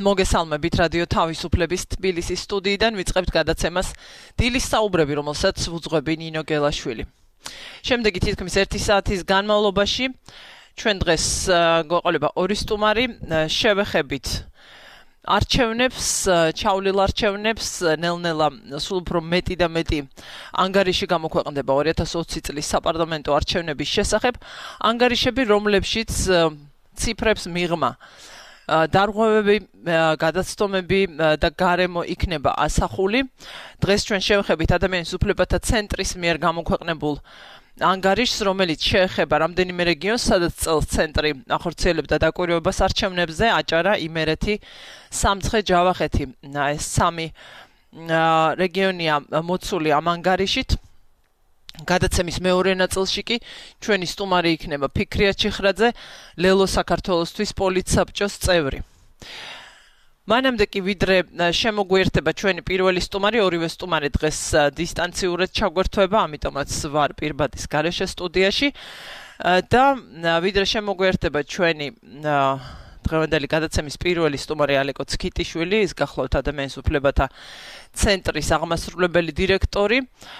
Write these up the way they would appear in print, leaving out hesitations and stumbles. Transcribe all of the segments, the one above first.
მოგესალმებით რადიო თავისუფლების თბილისის სტუდიიდან ვიწყებთ გადაცემას დილის საუბრები, რომელსაც უძღვები ნინო გელაშვილი. შემდეგი თითქმის 1 საათის განმავლობაში ჩვენ დღეს გვეყოლება 2 სტუმარი, შევეხებით არჩევნებს, ჩავლილ არჩევნებს, ნელ-ნელა სულ უფრო მეტი და მეტი ანგარიში გამოქვეყნდება 2020 წლის საპარლამენტო არჩევნების შესახებ, ანგარიშები, რომლებშიც ციფრებს მიღმა დარღვევები, გადაცდომები და გარემო იქნება ასახული. დღეს ჩვენ შევეხებით ადამიანის უფლებათა ცენტრის მიერ გამოქვეყნებულ ანგარიშს, რომელიც შეეხება რამდენიმე რეგიონს, სადაც წელს ცენტრი ახორციელებდა დაკვირვებას არჩევნებზე, აჭარა, იმერეთი, სამცხე, ჯავახეთი. ეს 3 რეგიონია მოცული ამ ანგარიშით. გადაცემის მეორე ნაწილში კი ჩვენი სტუმარი იქნება ფიქრია ჩიხრაძე, ლელო საქართველოსთვის პოლიტსაბჭოს წევრი. მანამდე კი ვიდრე შემოგვიერთება ჩვენი პირველი სტუმარი, ორივე სტუმარი დღეს დისტანციურად ჩაგვერთვება, ამიტომაც ვარ პირბადის გარეშე სტუდიაში და ვიდრე შემოგვიერთება ჩვენი დღევანდელი გადაცემის პირველი სტუმარი ალეკო ცქიტიშვილი, ის გახლავთ ადამიანის უფლებათა ცენტრის აღმასრულებელი დირექტორი.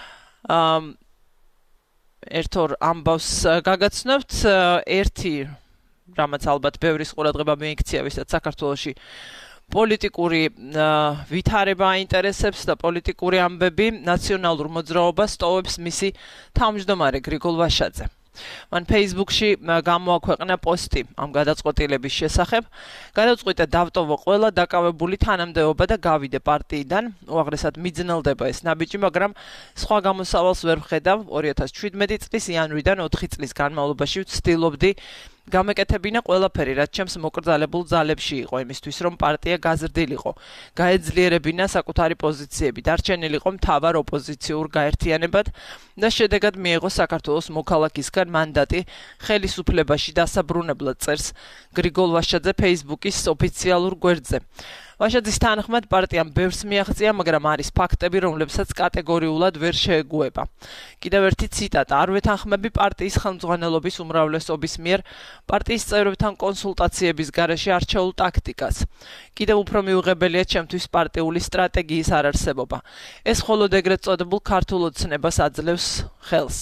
ერთ-ორ ამბავს გაგაცნობთ, ერთი, რამაც ალბათ ბევრის ყურადღება მიიქცია, ვისაც საქართველოში პოლიტიკური ვითარება აინტერესებს და პოლიტიკური ამბები, ნაციონალურ მოძრაობას ტოვებს მისი თავმჯდომარე გრიგოლ ვაშაძე. მან Facebook-ში გამოაქვეყნა პოსტი ამ გადაწყვეტილების შესახებ. გადაწყვიტა დავტოვო ყველა დაკავებული თანამდებობა და გავიდე პარტიიდან. უაღრესად მიძნელდება ეს ნაბიჯი, მაგრამ სხვა გამოსავალს ვერ ვხედავ. 2017 წლის იანვრიდან 4 წლის განმავლობაში ვცდილობდი გამეკეთებინა ყველაფერი, რაც ჩემს მოკრძალებულ ძალებში იყო, იმისთვის რომ პარტია გაზრდილიყო, გაეძლიერებინა საკუთარი პოზიციები, დარჩენილიყო მთავარ ოპოზიციურ გაერთიანებად და შედეგად მიიღო საქართველოს მოქალაქისგან მანდატი ხელისუფლებაში დასაბრუნებლად, წერს გრიგოლ ვაშაძე Facebook-ის ოფიციალურ გვერდზე. ვაშაძის თანახმად პარტიამ ბევრს მიაღწია, მაგრამ არის ფაქტები, რომლებსაც კატეგორიულად ვერ შეეგუება. კიდევ ერთი ციტატა: არ ვეთანხმები პარტიის ხელმძღვანელობის უმრავლესობის მიერ პარტიის წევრებთან კონსულტაციების გარეშე არჩეულ ტაქტიკას. კიდევ უფრო მიუღებელია ჩემთვის პარტიული სტრატეგიის არარსებობა. ეს მხოლოდ ეგრეთ წოდებულ ქართულ ოცნებას აძლევს ხელს.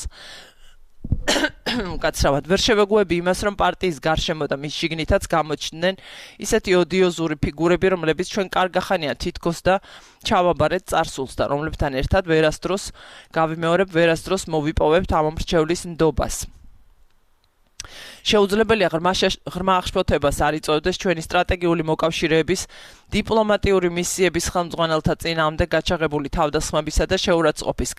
კაცრავად ვერ შევეგუები იმას, რომ პარტიის გარშემო და მის შიგნითაც გამოჩნდნენ ისეთი ოდიოზური ფიგურები, რომლებიც ჩვენ კარგახანია თითქოს და ჩავაბარეთ წარსულს და რომლებთან ერთად ვერასდროს გავიმეორებ, ვერასდროს მოვიპოვებთ ამ მრჩევლის ნდობას. შეუძლებელია ღრმა აღშფოთებას არ იწოვდეს ჩვენი სტრატეგიული მოკავშირეების დიპლომატიური მისიების ხელმძღვანელთა წინააღმდეგ გაჩაღებული თავდასხმებისა და შეურაცხყოფის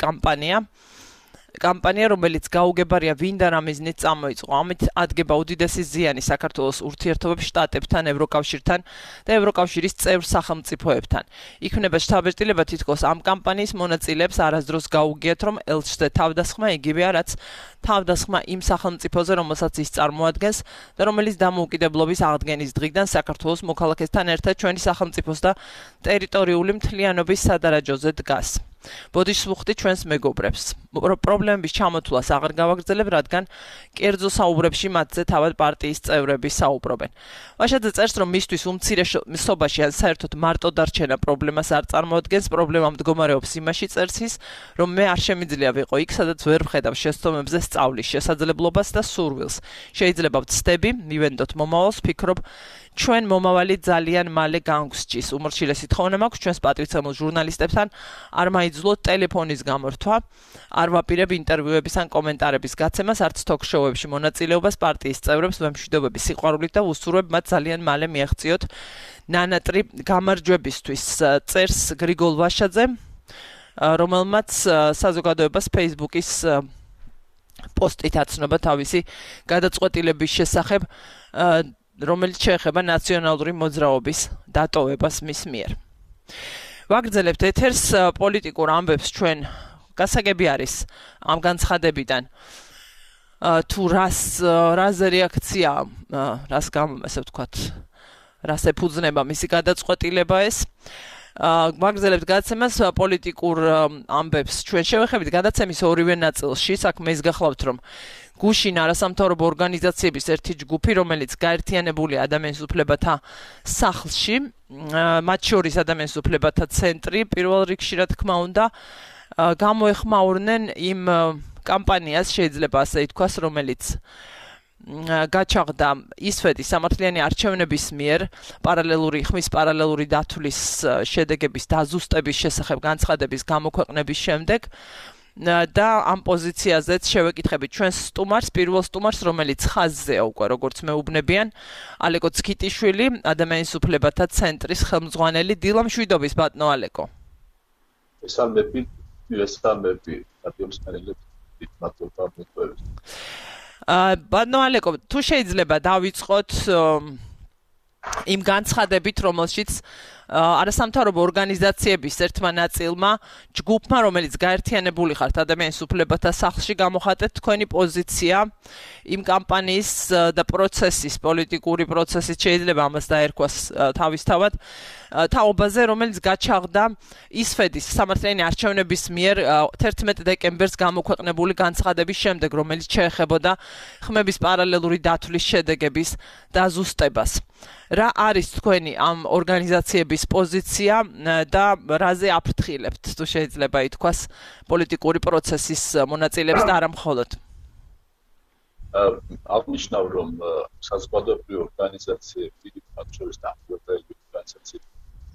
კამპანია, რომელიც გაუგებარია ვინ და რა მიზნით წამოიწყო. ამით ადგება უდიდესი ზიანი საქართველოს ურთიერთობებს შტატებთან, ევროკავშირთან და ევროკავშირის წევრ სახელმწიფოებთან. იქმნება შთაბეჭდილება თითქოს ამ კამპანიის მონაწილეებს არასდროს გაუგიათ, რომ ელჩზე თავდასხმა იგივეა, რაც თავდასხმა იმ სახელმწიფოზე, რომელსაც ის წარმოადგენს და რომელიც დამოუკიდებლობის აღდგენის დღიდან საქართველოს მოქალაქესთან ერთად ჩვენი სახელმწიფოს და ტერიტორიული მთლიანობის სადარაჯოზე დგას. ბოდიშს ვუხდი ჩვენს მეგობრებს. პრობლემების ჩამოთვლას აღარ გავაგრძელებ, რადგან კერძო საუბრებში მათზე თავად პარტიის წევრები საუბრობენ. ვაშაძე წერს, რომ მისთვის უმცირე სობაში ან საერთოდ მარტო დარჩენა პრობლემას არ წარმოადგენს, პრობლემა მდგომარეობს იმაში, წერს ის, რომ მე არ შემიძლია ვიყო იქ, სადაც ვერ ვხედავ შესწავლებზე სწავლის შესაძლებლობას და სურვილს. შეიძლება ვცდები, მივენდოთ მომავალს, ფიქრობ, ჩვენ მომავალი ძალიან მალე განგსჯის. უმორჩილესი თხოვნა მაქვს ჩვენს პატივცემულ ჟურნალისტებთან არ მაიძულოთ ტელეფონის გამორთვა, არ ვაპირებ ინტერვიუების ან კომენტარების გაცემას, არც თოქ-შოუებში მონაწილეობას პარტიის წევრებს ვემშვიდობები სიყვარულით და ვუსურვებ მათ ძალიან მალე მიაღწიოთ ნანატრი გამარჯვებისთვის, წერს გრიგოლ ვაშაძე, რომელმაც საზოგადოებას Facebook-ის პოსტით აცნობა თავისი გადაწყვეტილების შესახებ, რომელიც შეეხება ნაციონალური მოძრაობის დატოვებას მის მიერ. ვაგრძელებთ ეთერს, პოლიტიკურ ამბებს ჩვენ გასაგები არის ამ განცხადებიდან. თუ რაზე რეაქცია, რას ასე ვთქვათ, რას ეფუძნება მისი გადაწყვეტილება ეს. ვაგრძელებთ გადაცემას პოლიტიკურ ამბებს ჩვენ შევეხებით გადაცემის ორივე ნაწილში. საქმე ის გახლავთ, რომ გუშინ არასამთავრობო ორგანიზაციების ერთი ჯგუფი, რომელიც გაერთიანებულია ადამიანის უფლებათა სახლში, მათ შორის ადამიანის უფლებათა ცენტრი, პირველ რიგში რა თქმა უნდა, გამოეხმაურნენ იმ კამპანიას, შეიძლება ასე ითქვას, რომელიც გაჩაღდა ისვეთის სამართლიანი არჩევნების მიერ ხმის პარალელური დათვლის შედეგების დაზუსტების შესახებ განცხადების გამოქვეყნების შემდეგ და ამ პოზიციაზეც შევეკითხებით ჩვენს სტუმარს, პირველ სტუმარს, რომელიც ხაზზეა უკვე, როგორც მეუბნებიან, ალეკო ცქიტიშვილი, ადამიანის უფლებათა ცენტრის ხელმძღვანელი. დილა მშვიდობის, ბატონო ალეკო. მესამები რადიოს მერელებს მადლობა მოწვევით. ბატონო ალეკო, თუ შეიძლება დავიწყოთ იმ განცხადებით, რომელშიც არასამთავრობო ორგანიზაციების ერთმა ნაწილმა, ჯგუფმა, რომელიც გაერთიანებული ხართ ადამიანის უფლებათა სახლში, გამოხატეთ თქვენი პოზიცია იმ კამპანიის და პროცესის, პოლიტიკური პროცესის, შეიძლება ამას დაერქვას თავისთავად, თაობაზე, რომელიც გაჩაღდა ისვეთის სამართლიანი არჩევნების მიერ 11 დეკემბერს გამოქვეყნებული განცხადების შემდეგ, რომელიც შეეხებოდა ხმების პარალელური დათვლის შედეგების დაზუსტებას. რა არის თქვენი ამ ორგანიზაციების პოზიცია და რაზე აფრთხილებთ, თუ შეიძლება ითქვას, პოლიტიკური პროცესის მონაწილეებს და არა მხოლოდ? აღნიშნავ, რომ საზოგადოებრივი ორგანიზაციები, მათ შორის დამკვირვებელი ორგანიზაციები,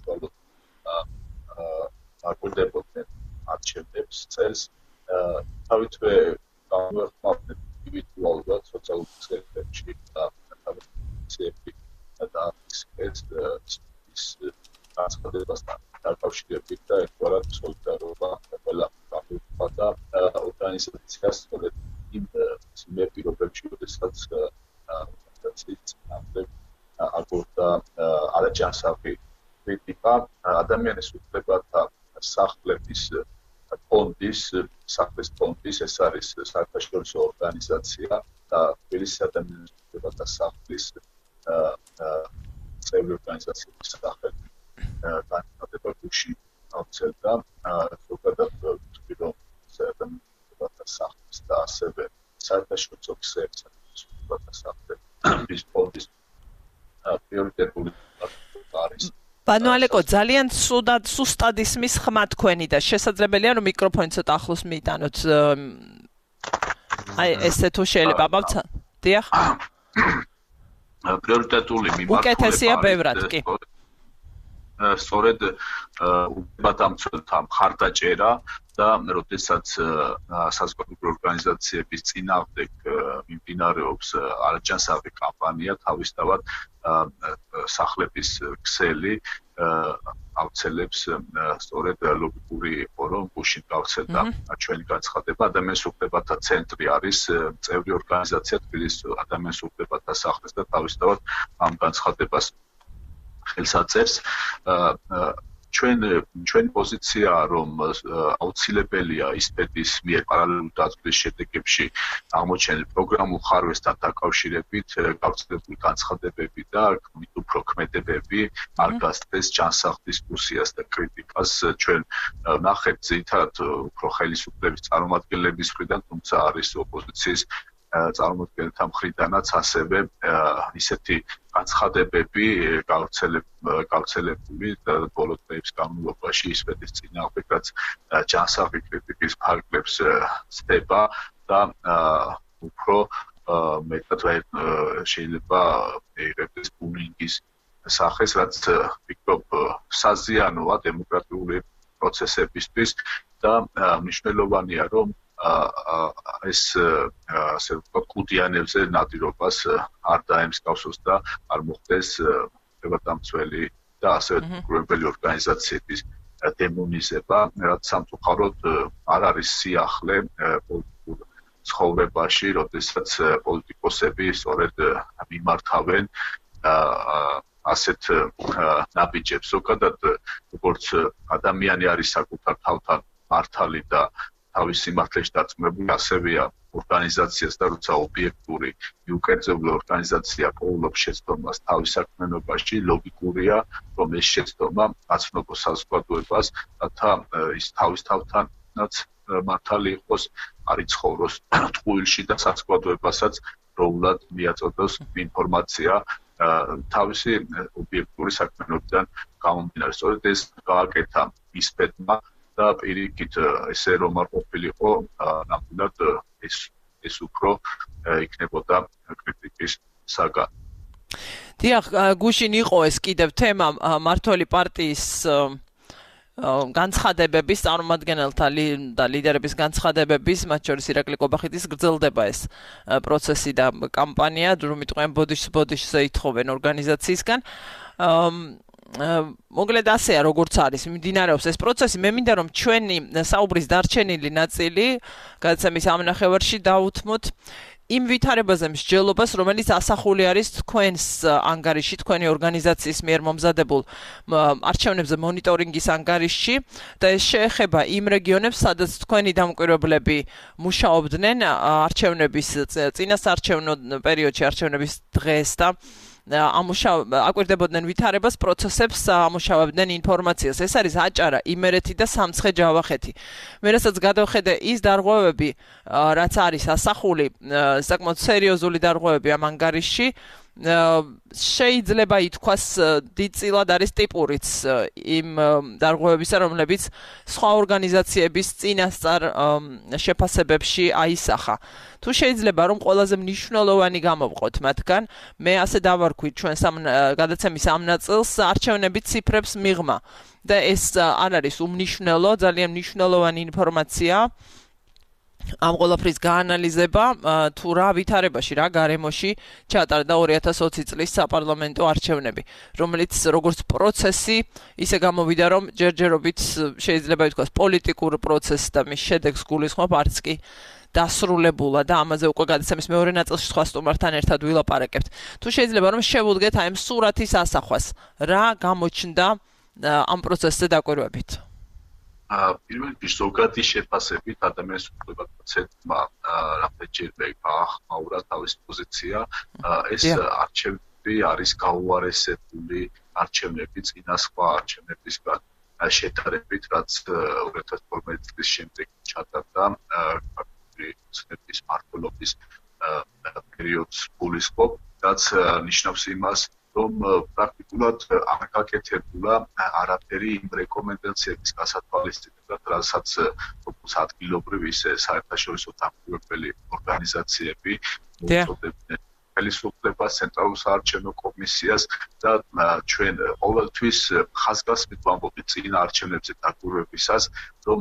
აკვირდებოდნენ არჩევნებს წელს, თავითვე გამოეხმაურნენ ინდივიდუალურად სოციალურ ქსელებში და ორგანიზაციები და ის განცხადებასთან დაკავშირებით და ერთგვარად სოლიდარობა ყველა გამოვიდა და ორგანიზაციას სწორედ იმ პირობებში, როდესაც ორგანიზაციის აგორდა არაჯანსაღი კრიტიკა ადამიანის უფლებათა სახლების ფონდის, ეს არის საერთაშორისო ორგანიზაცია და თბილისის ადამიანის უფლებათა სახლის წევრი ორგანიზაციების სახელით განცხადება გუშინ აუცილდა ზოგადად ვთქვი, რომ ადამიანთა სახლის და ასევე საერთაშორისო ქსელების ფონდის პრიორიტეტული არის. ბატონო ალეკო, ძალიან სუსტად ისმის ხმა თქვენი და შესაძლებელია, რომ მიკროფონი ცოტა ახლოს მიიტანოთ. აი ესე თუ შეიძლება, ბავცა. დიახ. პრიორიტეტული მიმართულება. უკეთესია ბევრად, კი. სწორედ უბათამცველთა მხარდაჭერა და როდესაც საზოგადოებრივი ორგანიზაციების წინააღმდეგ მიმდინარეობს არაჯანსაღი კამპანია, თავისთავად სახლების ქსელი აუცილებს სწორედ ლოგიკური იყო, რომ გუშინ გავრცელდა ჩვენი განცხადება. ადამიანის უფლებათა ცენტრი არის წევრი ორგანიზაცია თბილისის ადამიანის უფლებათა სახლის და თავისთავად ამ განცხადებას ხელს აწერს. ჩვენი პოზიციაა, რომ აუცილებელია ისპეთის მიერ პარალელურ დაცვის შედეგებში აღმოჩენილ პროგრამულ ხარვესთან დაკავშირებით გავრცელებული განცხადებები და უფრო ქმედებები არ გასცეს ჯანსაღ დისკუსიას და კრიტიკას. ჩვენ ნახეთ ძირითადად უფრო ხელისუფლების წარმომადგენლების მხრიდან, თუმცა არის ოპოზიციის წარმომადგენელთა მხრიდანაც ასევე ისეთი განცხადებები გავრცელებული ბოლო დღეების განმავლობაში ისპეთის წინააღმდეგ, რაც ჯანსაღი კრიტიკის ფარგლებს ცდება და უფრო მეტად შეიძლება ეიღებს ბულინგის სახეს, რაც ვფიქრობ საზიანოა დემოკრატიული პროცესებისთვის და მნიშვნელოვანია, რომ ეს ასე ვთქვათ, კუდიანებზე ნადირობას არ დაემსგავსოს და არ მოხდეს ხმებადამცველი და ასევე დამკვირვებელი ორგანიზაციების დემონიზება, რაც სამწუხაროდ არ არის სიახლე პოლიტიკურ ცხოვრებაში, როდესაც პოლიტიკოსები სწორედ მიმართავენ ასეთ ნაბიჯებს. ზოგადად, როგორც ადამიანი არის საკუთარ თავთან მართალი და თავის სიმართლეში დარწმუნებული, ასევეა ორგანიზაციას და როცა ობიექტური მიუკერძებული ორგანიზაცია პოულობს შეცდომას თავის საქმიანობაში, ლოგიკურია, რომ ეს შეცდომა აცნობოს საზოგადოებას, რათა ის თავის თავთანაც მართალი იყოს, არ იცხოვროს ტყუილში და საზოგადოებასაც როულად მიაწოდოს ინფორმაცია თავისი ობიექტური საქმიანობიდან გამომდინარე. სწორედ ეს გააკეთა ისპეტმა და პირიქით ესე რომ არ ყოფილიყო ნამდვილად ეს უფრო იქნებოდა კრიტიკის საგანი. დიახ, გუშინ იყო ეს კიდევ თემა მმართველი პარტიის განცხადებების წარმომადგენელთა და ლიდერების განცხადებების, მათ შორის ირაკლი კობახიძის გრძელდება ეს პროცესი და კამპანია, რომიტყვენ ბოდიშზე ითხოვენ ორგანიზაციისგან. მოკლედ ასეა, როგორც არის, მიმდინარეობს ეს პროცესი. მე მინდა რომ ჩვენი საუბრის დარჩენილი ნაწილი გადაცემის ამ ნახევარში დავუთმოთ იმ ვითარებაზე მსჯელობას, რომელიც ასახული არის თქვენს ანგარიშში, თქვენი ორგანიზაციის მიერ მომზადებულ არჩევნებზე მონიტორინგის ანგარიშში და ეს შეეხება იმ რეგიონებს, სადაც თქვენი დამკვირვებლები მუშაობდნენ არჩევნების წინასაარჩევნო პერიოდში, არჩევნების დღეს და აკვირდებოდნენ ვითარებას, პროცესებს, ამუშავებდნენ ინფორმაციას. ეს არის აჭარა, იმერეთი და სამცხე-ჯავახეთი. მე რასაც გადავხედე ის დარღვევები, რაც არის ასახული, საკმაოდ სერიოზული დარღვევები ამ ანგარიშში, შეიძლება ითქვას დიდწილად არის ტიპურიც იმ დარღვევებისა, რომლებიც სხვა ორგანიზაციების წინასწარ შეფასებებში აისახა. თუ შეიძლება რომ ყველაზე მნიშვნელოვანი გამოვყოთ მათგან, მე ასე დავარქვით ჩვენს გადაცემის ამ ნაწილს არჩევნების ციფრებს მიღმა და ეს არ არის უმნიშვნელო, ძალიან მნიშვნელოვანი ინფორმაცია. ამ ყველაფრის გაანალიზება თუ რა ვითარებაში, რა გარემოში ჩატარდა 2020 წლის საპარლამენტო არჩევნები, რომელიც როგორც პროცესი ისე გამოვიდა, რომ ჯერჯერობით შეიძლება ითქვას პოლიტიკურ პროცესს და მის შედეგს გულისხმობ, არც კი დასრულებულა და ამაზე უკვე გადაცემის მეორე ნაწილში სხვა სტუმართან ერთად ვილაპარაკებთ. თუ შეიძლება რომ შევუდგეთ აი ამ სურათის ასახვას, რა გამოჩნდა ამ პროცესზე დაკვირვებით. პირველ რიგში ზოგადი შეფასებით ადამიანის უფლებათა ცენტრმა რამდენჯერმე გაახმაურა თავის პოზიცია. ეს არჩევნები არის გაუარესებული არჩევნები წინა სხვა არჩევნებისგან შედარებით, რაც 2012 წლის შემდეგ ჩატარდა ცნების მმართველობის პერიოდს გულისხმობ, რაც ნიშნავს იმას, რომ პრაქტიკულად არ გაკეთებულა არაფერი იმ რეკომენდაციების გასათვალისწინებლად, რასაც როგორც ადგილობრივი ისე საერთაშორისო დამკვირვებელი ორგანიზაციები მოუწოდებდნენ ხელისუფლებას, ცენტრალურ საარჩევნო კომისიას და ჩვენ ყოველთვის ხაზგასმით ვამბობთ წინა არჩევნებზე დაკვირვებისას, რომ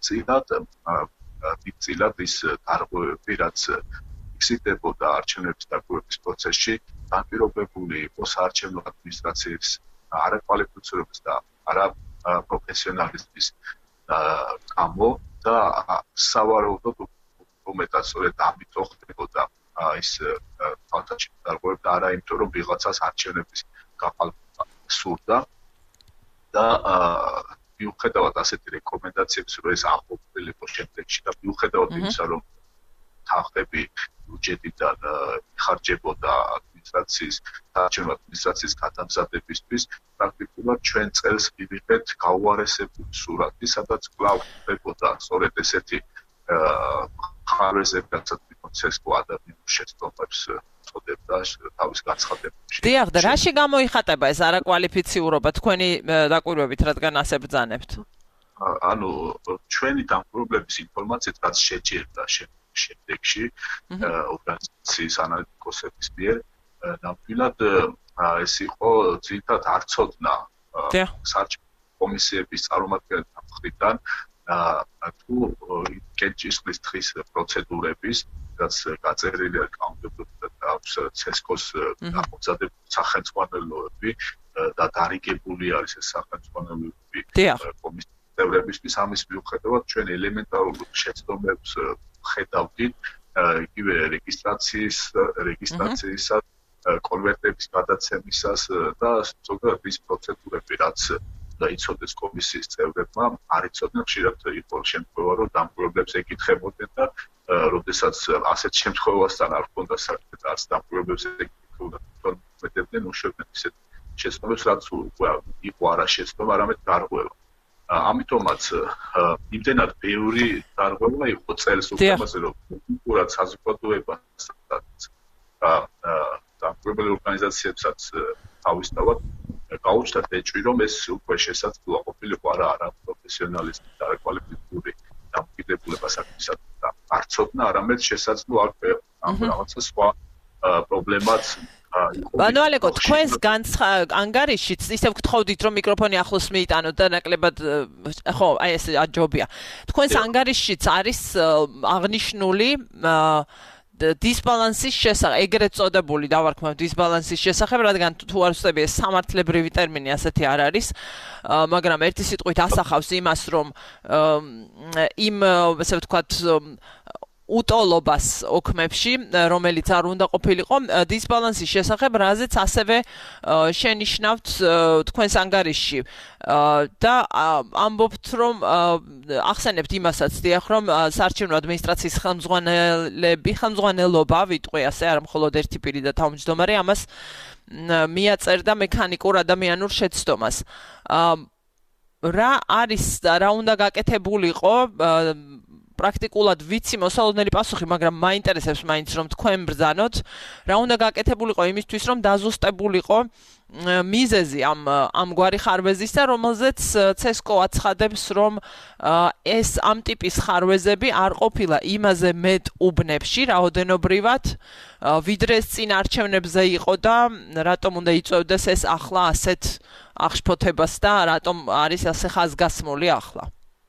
დიდწილად ის დარღვევები, რაც იფიქსირდებოდა არჩევნების დაკვირვების პროცესში, განპირობებული იყო საარჩევნო ადმინისტრაციის არაკვალიფიცირების და არაპროფესიონალიზმის გამო და სავარაუდოდ უმეტად სწორედ ამით ხდებოდა ის ფაქტში დარღვევები, არა იმიტომ რომ ვიღაცას არჩევნების გაფალმა სურდა და მიუხედავად ასეთი რეკომენდაციების, რომ ეს აღყოფილიყო შემდეგში და მიუხედავად იმისა, რომ თანხები ბიუჯეტიდან იხარჯებოდა საარჩევნო ადმინისტრაციის გადამზადებისთვის, პრაქტიკულად ჩვენ წელს მივიღეთ გაუარესებული სურათი, სადაც კვლავ ხდებოდა სწორედ ესეთი ხარვეზე გაცნობი ცესკო ადამიანის შეცდომებს წოდებდა თავის გაცხადებაში. დიახ, და რაში გამოიხატება ეს არაკვალიფიციურობა თქვენი დაკვირვებით, რადგან ასე ბრძანებთ? ანუ ჩვენი დამკვირვებლების ინფორმაციით, რაც შეჯერდა შემდეგში ორგანიზაციის ანალიტიკოსების მიერ, ნამდვილად ეს იყო ძირითადად არ ცოდნა საარჩევნო კომისიების წარმომადგენელთა მხრიდან თუ კენჭისყრის თხრის პროცედურების, რაც გაწერილია კანონმდებლობიდან და ცესკოს გამომზადებული სახელმძღვანელოები და დარიგებული არის ეს სახელმძღვანელოები კომისიის წევრებისთვის, ამის მიუხედავად ჩვენ ელემენტარულ შეცდომებს ხედავდით იგივე რეგისტრაციისა კონვერტების გადაცემისას და ზოგადად ის პროცედურები, რაც დაიცოდეს კომისიის წევრებმა, არ იცოდნენ, ხშირად იყო შემთხვევა, რომ დამკვირვებლებს ეკითხებოდნენ და როდესაც ასეთ შემთხვევასთან არ ჰქონდა საქმე და არც დამკვირვებლებს ეკითხებოდნენ, უშვებდნენ ისეთ შეცდომებს, რაც უკვე იყო არა შეცდომა, არამედ დარღვევა. ამიტომაც იმდენად ბევრი დარღვევა იყო წელს უბრალოდ რომ კულტურად საზოგადოებასაც დამკვირვებელი ორგანიზაციებსაც თავისთავად გაუჩნდათ ეჭვი რომ ეს უკვე შესაძლოა ყოფილიყო არა პროფესიონალისტი და კვალიფიციური დამოკიდებულება საქმისად და არცოდნა არამედ შესაძლოა ამ რაღაცა სხვა პრობლემაც ანუ ალეკო თქვენს ანგარიშიც ისევ გთხოვდით რომ მიკროფონი ახლოს მიიტანოთ და ნაკლებად ხო აი ეს აჯობია თქვენს ანგარიშიც არის აღნიშნული დისბალანსის შესახებ ეგრეთ წოდებული დავარქმევ დისბალანსის შესახებ რადგან თუ არ ვწდები ეს სამართლებრივი ტერმინი ასეთი არ არის მაგრამ ერთი სიტყვით ასახავს იმას რომ იმ ასე ვთქვათ უტოლობას ოქმებში, რომელიც არ უნდა ყოფილიყო, დისბალანსის შესახებ, რაზეც ასევე შენიშნავთ თქვენს ანგარიშში. და ამბობთ, რომ ახსენებთ იმასაც, დიახ, რომ საარჩევნო ადმინისტრაციის ხელმძღვანელობა, ვიტყვი ასე, არა მხოლოდ ერთი პირი და თავმჯდომარე, ამას მიაწერდა მექანიკურ ადამიანურ შეცდომას. რა არის და რა უნდა გაკეთებულიყო პრაქტიკულად ვიცი მოსალოდნელი პასუხი, მაგრამ მაინტერესებს მაინც რომ თქვენ ბრძანოთ, რა უნდა გაკეთებულიყო იმისთვის, რომ დაზუსტებულიყო მიზეზი ამგვარი ხარვეზის და რომელზეც CESCO აცხადებს, რომ ეს ამ ტიპის ხარვეზები არ ყოფილა იმაზე მეტ უბნებში, რაოდენობრივად, ვიდრე ეს წინ არჩევნებზე იყო და რატომ უნდა იწევდეს ეს ახლა ასეთ აღშფოთებას და რატომ არის ასე ხაზგასმული ახლა.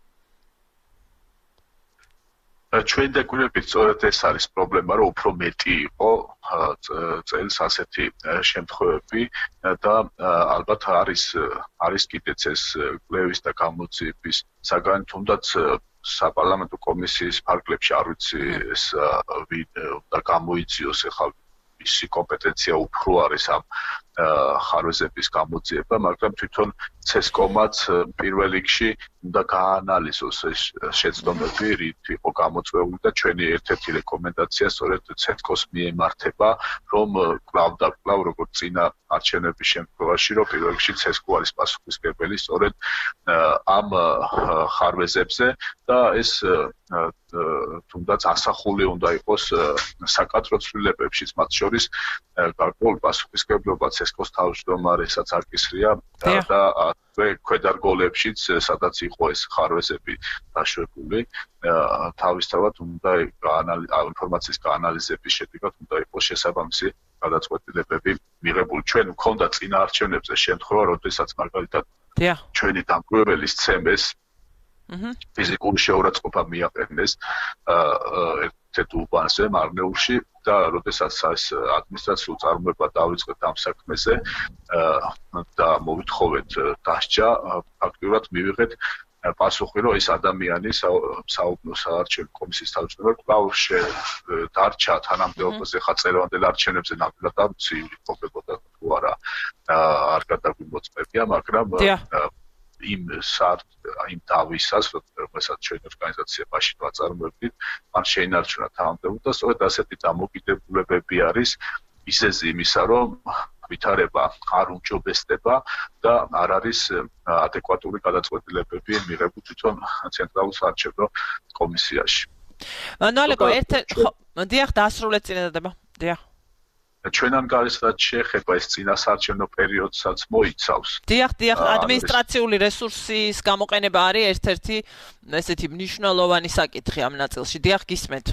ჩვენ დაგვირებით სწორედ ეს არის პრობლემა, რომ უფრო მეტი იყო წელს ასეთი შემთხვევები და ალბათ არის კიდეც ეს კვლევის და გამოძიების საგანი, თუნდაც საპარლამენტო კომისიის ფარგლებში არ ვიცი ეს და გამოიძიოს ახლა მისი კომპეტენცია უფრო არის ამ ხარვეზების გამოძიება, მაგრამ თვითონ CESCO-მაც პირველ რიგში უნდა გაანალიზოს ეს შეცდომები, რით იყო გამოწვეული და ჩვენი ერთ-ერთი რეკომენდაცია სწორედ CESCO-ს მიემართება, რომ კვლავ და კვლავ როგორც წინა არჩევნების შემთხვევაში, რომ პირველ რიგში CESCO არის პასუხისმგებელი სწორედ ამ ხარვეზებზე და ეს თუნდაც ასახული უნდა იყოს საკადრო ცვლილებებშიც, მათ შორის გარკვეული პასუხისმგებლობა CESCO-ს თავმჯდომარესაც აკისრია და ქვედარგოლებშიც, სადაც იყო ეს ხარვეზები დაშვებული, თავისთავად უნდა ინფორმაციის გაანალიზების შედეგად უნდა იყოს შესაბამისი გადაწყვეტილებები მიღებული. ჩვენ გვქონდა წინა არჩევნებზე შემთხვევა, როდესაც მაგალითად ჩვენი დამკვირვებლის ცემეს ფიზიკური შეურაცხყოფა მიაყენეს ერთ უბანზე მარნეულში და როდესაც ეს ადმინისტრაციულ წარმოება დავიწყეთ ამ საქმეზე და მოვითხოვეთ დასჯა, ფაქტიურად მივიღეთ პასუხი, რომ ეს ადამიანი საარჩევნო კომისიის თავმჯდომარე კვლავ დარჩა თანამდებობაზე ხაწელოვანელ არჩევნებზე ნამდვილად არ ვიცი ყოფილიყო თუ არა არ გადაგვიმოწმებია, მაგრამ იმ დავისას, რომელსაც ჩვენ ორგანიზაციაში ვაწარმოებდით, მან შეინარჩუნა თანამდებობა და სწორედ ასეთი დამოკიდებულებები არის მიზეზი იმისა, რომ ვითარება არ უმჯობესდება და არ არის ადეკვატური გადაწყვეტილებები მიღებული თვითონ ცენტრალურ საარჩევნო კომისიაში. ანუ ალეკო დიახ, დაასრულეთ წინადადება. დიახ. ჩვენ ანგარიშსაც შეეხება ეს წინასაარჩევნო პერიოდსაც მოიცავს. დიახ, ადმინისტრაციული რესურსის გამოყენება არის ერთ-ერთი ესეთი მნიშვნელოვანი საკითხი ამ ნაწილში. დიახ, გისმენთ.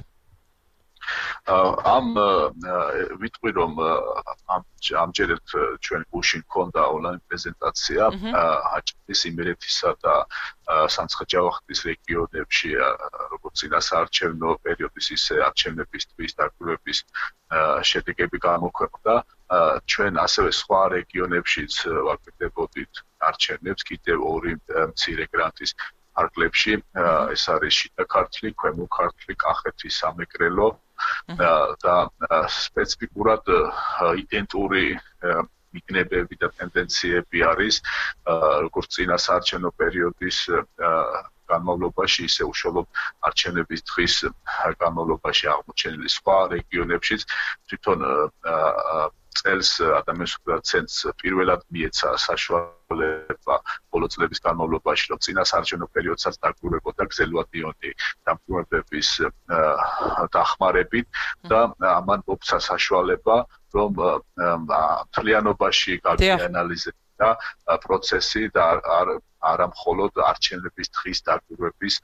ვიტყვი რომ ამჯერად ჩვენ გუშინ მქონდა ონლაინ პრეზენტაცია აჭარის, იმერეთისა და სამცხე-ჯავახეთის რეგიონებში, როგორც წინასაარჩევნო პერიოდის ისე არჩევნების თვის დაკვირვების შედეგები გამოქვეყნდა. ჩვენ ასევე სხვა რეგიონებშიც ვაკეთებდით არჩევნებს, კიდევ ორი მცირე გრანტის ფარგლებში, ეს არის შიდა ქართლი, ქვემო ქართლი, კახეთი, სამეგრელო და სპეციფიკურად იდენტური მიგნებები და ტენდენციები არის, როგორც წინასაარჩევნო პერიოდის განმავლობაში, ისე უშუალოდ არჩევნების დღის განმავლობაში აღმოჩენილი სხვა რეგიონებშიც თვითონ წელს ადამიანის ცენს პირველად მიეცა საშუალება ბოლო წლების განმავლობაში, რომ წინასაარჩევნო პერიოდსაც დაგვირვებოდა გზელვადიონი დამკვირვებლების დახმარებით და ამან მოგცა საშუალება, რომ მთლიანობაში გავიანალიზებდა პროცესი და არა მხოლოდ არჩევნების დღის დაკვირვების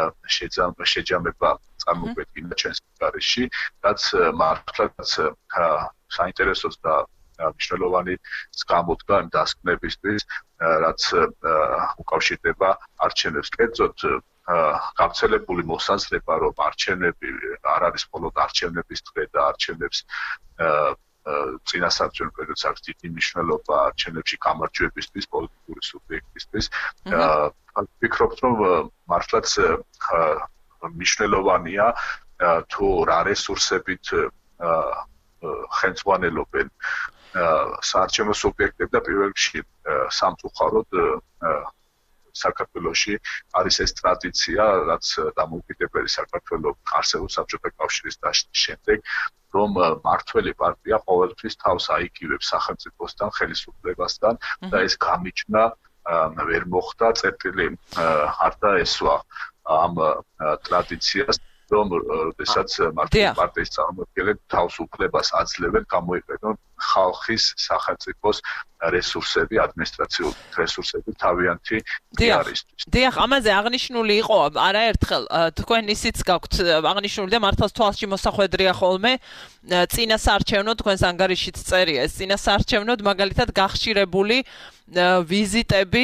შეჯამება წარმოგვედგინა ჩვენს გარეშე, რაც მართლაც საინტერესოს და მნიშვნელოვანი გამოდგა იმ დასკვნებისთვის, რაც უკავშირდება არჩევნებს. კერძოდ გავრცელებული მოსაზრება, რომ არჩევნები არ არის მხოლოდ არჩევნების დღე და არჩევნებს წინასაარჩევნო პერიოდს აქვს დიდი მნიშვნელობა არჩევნებში გამარჯვებისთვის, პოლიტიკური სუბიექტისთვის. ვფიქრობ, რომ მართლაც მნიშვნელოვანია თუ რა რესურსებით ხელმძღვანელობენ საარჩევნო სუბიექტები და პირველ რიგში სამწუხაროდ საქართველოში არის ეს ტრადიცია, რაც დამოუკიდებელი საქართველოს არსებობს საბჭოთა კავშირის დაშლის შემდეგ, რომ მართველი პარტია ყოველთვის თავს აიგივებს სახელმწიფოსთან, ხელისუფლებასთან და ეს გამიჩნდა ვერ მოხდა წერტილი არ დაესვა ამ ტრადიციას, რომ როდესაც მართლაც პარტიის წარმომადგენლები თავს უფლებას აძლევენ გამოიყენონ ხალხის სახელმწიფოს რესურსები, ადმინისტრაციული რესურსები თავიანთი პიარისთვის. დიახ, ამაზე აღნიშნული იყო არაერთხელ თქვენ ისიც გაქვთ აღნიშნული და მართლაც თვალში მოსახვედრია ხოლმე წინასაარჩევნო თქვენს ანგარიშით წერია ეს წინასაარჩევნოდ მაგალითად გახშირებული ვიზიტები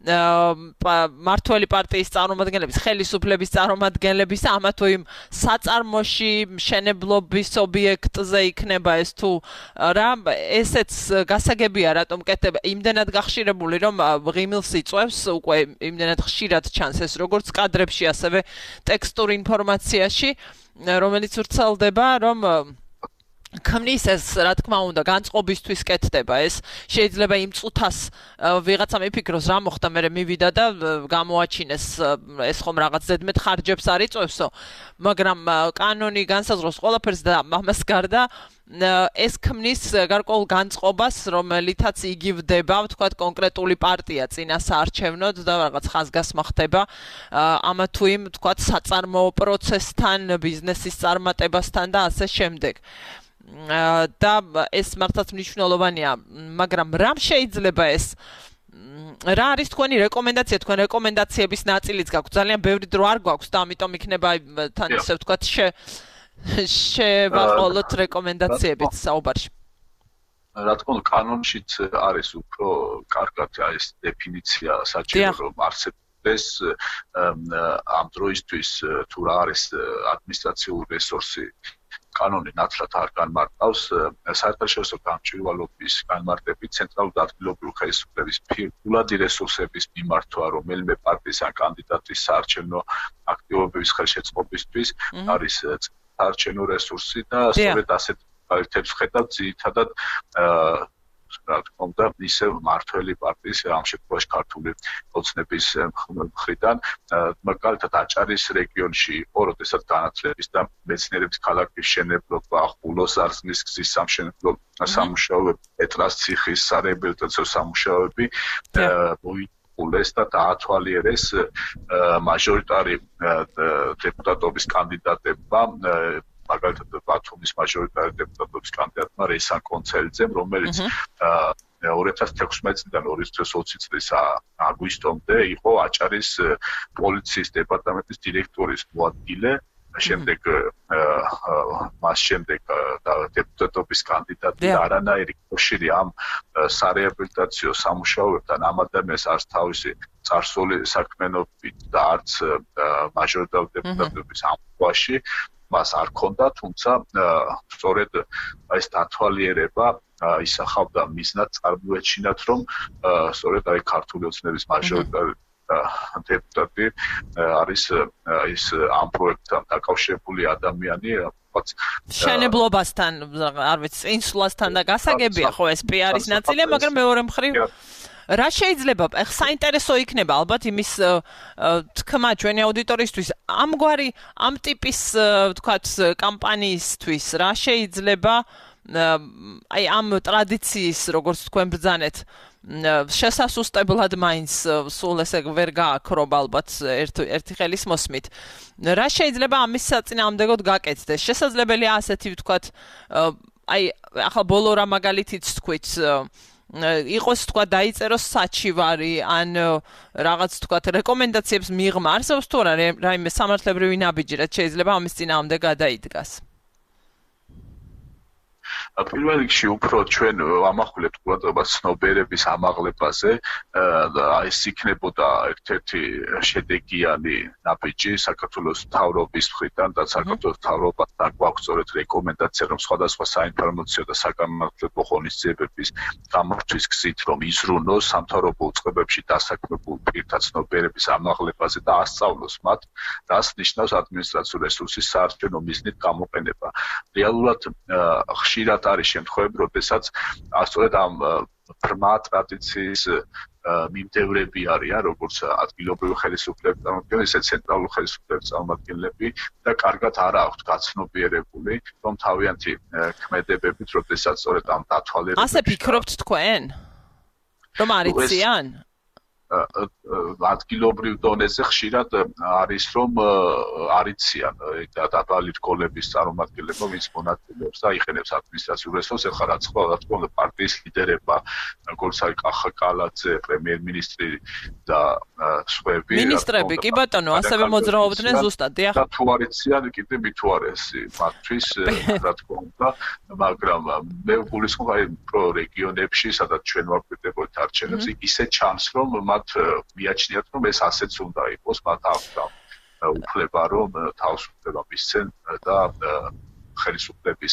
მართველი პარტიის წარმომადგენლების, ხელისუფლების წარმომადგენლების ამა თუ იმ საწარმოში, მშენებლობის ობიექტზე იქნება ეს თუ რა, ესეც გასაგებია, რატომ კეთდება იმდენად გახშირებული, რომ ღიმილს იწვევს, უკვე იმდენად ხშირად ჩანს ეს როგორც კადრებში, ასევე ტექსტურ ინფორმაციაში, რომელიც ვრცელდება, რომ ქმნის ეს, რა თქმა უნდა, განწყობისთვის კეთდება ეს. შეიძლება იმ წუთას ვიღაცა მიფიქროს რა მოხდა, მე მივიდა და გამოაჩინეს ეს ხომ რაღაც ზედმეტ ხარჯებს არ იწვევსო, მაგრამ კანონი განსაზღვრავს ყველაფერს და ამას გარდა ეს ქმნის გარკვეულ განწყობას, რომელითაც იგივდება, ვთქვათ, კონკრეტული პარტია წინასაარჩევნოდ და რაღაც ხაზგასმა ხდება ამა თუ იმ, ვთქვათ, საწარმოო პროცესთან, ბიზნესის წარმატებასთან და ასე შემდეგ. და ეს მართლაც მნიშვნელოვანია, მაგრამ რამ შეიძლება ეს რა არის თქვენი რეკომენდაცია, თქვენ რეკომენდაციების ნაწილიც გაქვთ, ძალიან ბევრი დრო არ გვაქვს და ამიტომ იქნება თან ისე ვთქვათ შევაყოლოთ რეკომენდაციებით საუბარში. რა თქმა უნდა, კანონშიც არის უფრო კარგად ეს დეფინიცია საჭირო, რომ არსებობს ამ დროისთვის თუ რა არის ადმინისტრაციული რესურსი კანონი ნათლად არ განმარტავს საერთაშორისო გამჭვირვალობის განმარტებით ცენტრალური ადგილობრივი ხელისუფლების ფულადი რესურსების მიმართვა რომელიმე პარტიის ან კანდიდატის საარჩევნო აქტივობების ხელშეწყობისთვის არის საარჩევნო რესურსი და სწორედ ასეთ პარტიებს ხედავთ ძირითადად რა თქმა უნდა ისე მართველი პარტიის ამ შემთხვევაში ქართული ოცნების მხრიდან მაგალითად აჭარის რეგიონში იყო როდესაც განათლების და მეცნიერების ქალაქის შენებლობა, ხულოს არზნის გზის სამშენებლო სამუშაოები, პეტრას ციხის სარეაბილიტაციო სამუშაოები მოიყოლეს და დაათვალიერეს მაჟორიტარი დეპუტატობის კანდიდატებმა მაგალითად ბათუმის მაჟორიტარი დეპუტატობის კანდიდატმა რეისან კონცელიძემ, რომელიც 2016 წლიდან 2020 წლის აგვისტომდე იყო აჭარის პოლიციის დეპარტამენტის დირექტორის მოადგილე, შემდეგ მას შემდეგ დეპუტატობის კანდიდატი და არანაირი კავშირი ამ სარეაბილიტაციო სამუშაოებთან ამ ადამიანს არც თავისი წარსული საქმიანობით და არც მაჟორიტარული დეპუტატობის ამბავში მას არ ქონდა, თუმცა სწორედ ეს დათვალიერება ისახავდა მიზნად წარმოეჩინათ, რომ სწორედ აი ქართული ოცნების მაჟორიტარი დეპუტატი არის ის ამ პროექტთან დაკავშირებული ადამიანი, შენებლობასთან, არ ვიცი, წინსვლასთან და გასაგებია ხო ეს პიარის ნაწილია, მაგრამ მეორე მხრივ რა შეიძლება საინტერესო იქნება ალბათ იმის თქმა ჩვენი აუდიტორიისთვის ამ ტიპის ვთქვათ კამპანიისთვის რა შეიძლება აი ამ ტრადიციის როგორც თქვენ ბრძანეთ შესასუსტებლად მაინც სულ ესე ვერ გააქრობ ალბათ ერთი ხელის მოსმით. რა შეიძლება ამის საწინააღმდეგოდ გაკეთდეს? შესაძლებელია ასეთი ვთქვათ აი ახლა ბოლო რა მაგალითიც თქვით იყოს თქვა დაიწეროს საჩივარი ან რაღაც თქვა რეკომენდაციებს მიღმა არსებობს თუ არა რაიმე სამართლებრივი ნაბიჯი რაც შეიძლება ამის წინააღმდეგ გადაიდგას პირველ რიგში უფრო ჩვენ ამახვილებთ ყურადღებას ცნობიერების ამაღლებაზე აი ეს იქნებოდა ერთ-ერთი შედეგიანი ნაბიჯი საქართველოს მთავრობის მხრიდან და საქართველოს მთავრობას აქვს სწორედ რეკომენდაცია რომ სხვადასხვა საინფორმაციო და საგამართლებლო ღონისძიებების გამართვის გზით რომ იზრუნოს სამთავრობო უწყებებში დასაქმებულ პირთა ცნობიერების ამაღლებაზე და ასწავლოს მათ რას ნიშნავს ადმინისტრაციული რესურსის საარჩევნო მიზნით გამოყენება რეალურად ხშირად არის შემთხვევები, როდესაც სწორედ ამ ბრმა ტრადიციის მიმდევრები არიან, როგორც ადგილობრივი ხელისუფლების წარმომადგენლები, ისე ცენტრალური ხელისუფლების წარმომადგენლები და კარგად არ აქვთ გაცნობიერებული, რომ თავიანთი ქმედებებით, როდესაც სწორედ ამ დათვალიერებებში ასე ფიქრობთ თქვენ? რომ არიციან? ადგილობრივ დონეზე ხშირად არის რომ არიციან დაბალი რგოლების წარმომადგენლებმა ვინც მონაწილეობს და იყენებს ადმინისტრაციულ რესურსს ახლა რაც ყველა პარტიის ლიდერება როგორც არის კახა კალაძე პრემიერ-მინისტრი და სხვები მინისტრები კი ბატონო ასევე მოძრაობდნენ ზუსტად დიახ და თუ არიციან კიდე მით უარესი მათთვის რა თქმა უნდა მაგრამ მე გულისხმობ აი პრო რეგიონებში სადაც ჩვენ ვაკვირდებოდით არჩევნებს ისე ჩანს რომ მიაჩნიათ რომ ეს ასეც უნდა იყოს მათ აქვს უფლება რომ თავისუფლება მისცენ და ხელისუფლების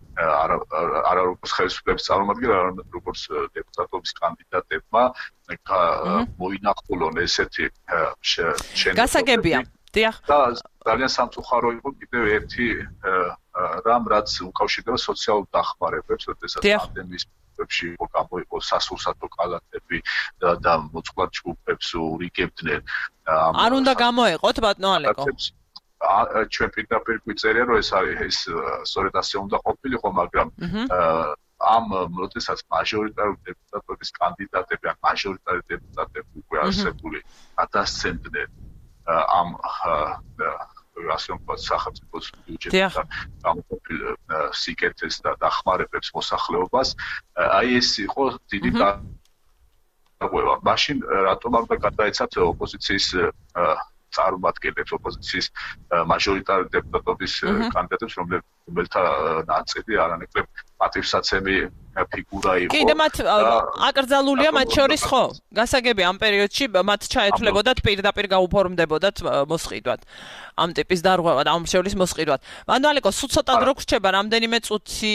არა როგორც ხელისუფლების წარმომადგენლები არამედ როგორც დეპუტატობის კანდიდატებმა მოინახულონ ესეთი გასაგებია დიახ და ძალიან სამწუხარო იყო კიდევ ერთი რამ რაც უკავშირდება სოციალურ დახმარებებს როდესაც პანდემიის ებში გამოიყო სასურსათო კალათები და მოწყვლად ჯგუფებს ურიგებდნენ არ უნდა გამოეყოთ ბატონო ალეკო ჩვენ პირდაპირ გვიწერია რომ ეს არის ეს სწორედ ასე უნდა ყოფილიყო მაგრამ ამ როდესაც მაჟორიტარული დეპუტატების კანდიდატები ან მაჟორიტარული დეპუტატები უკვე არსებული გადასცემდნენ ამ ასე ვთქვათ სახელმწიფოს ბიუჯეტიდან გამოყოფილ სიკეთეს და დახმარებებს მოსახლეობას აი ეს იყო დიდი დარღვევა მაშინ რატომ არ უნდა გადაეცათ ოპოზიციის წარმომადგენლებს ოპოზიციის მაჟორიტარული დეპუტატობის კანდიდატებს რომელთა ნაწილი არანაკლებ პატივსაცემი ფიგურა იყო კი და მათ აკრძალულია მათ შორის ხო გასაგები ამ პერიოდში მათ ჩაეთვლებოდათ პირდაპირ გაუფორმდებოდათ მოსყიდვად ამ ტიპის დარღვევა და ამ შორის მოსყიდვად ბატონო ალეკო სულ ცოტა დრო გრჩება რამდენიმე წუთი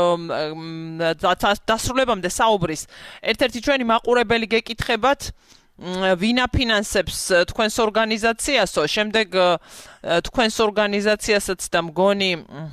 დასრულებამდე საუბრის ერთ-ერთი ჩვენი მაყურებელი გეკითხებათ ვინ აფინანსებს თქვენს ორგანიზაციასო შემდეგ თქვენს ორგანიზაციასაც და მგონი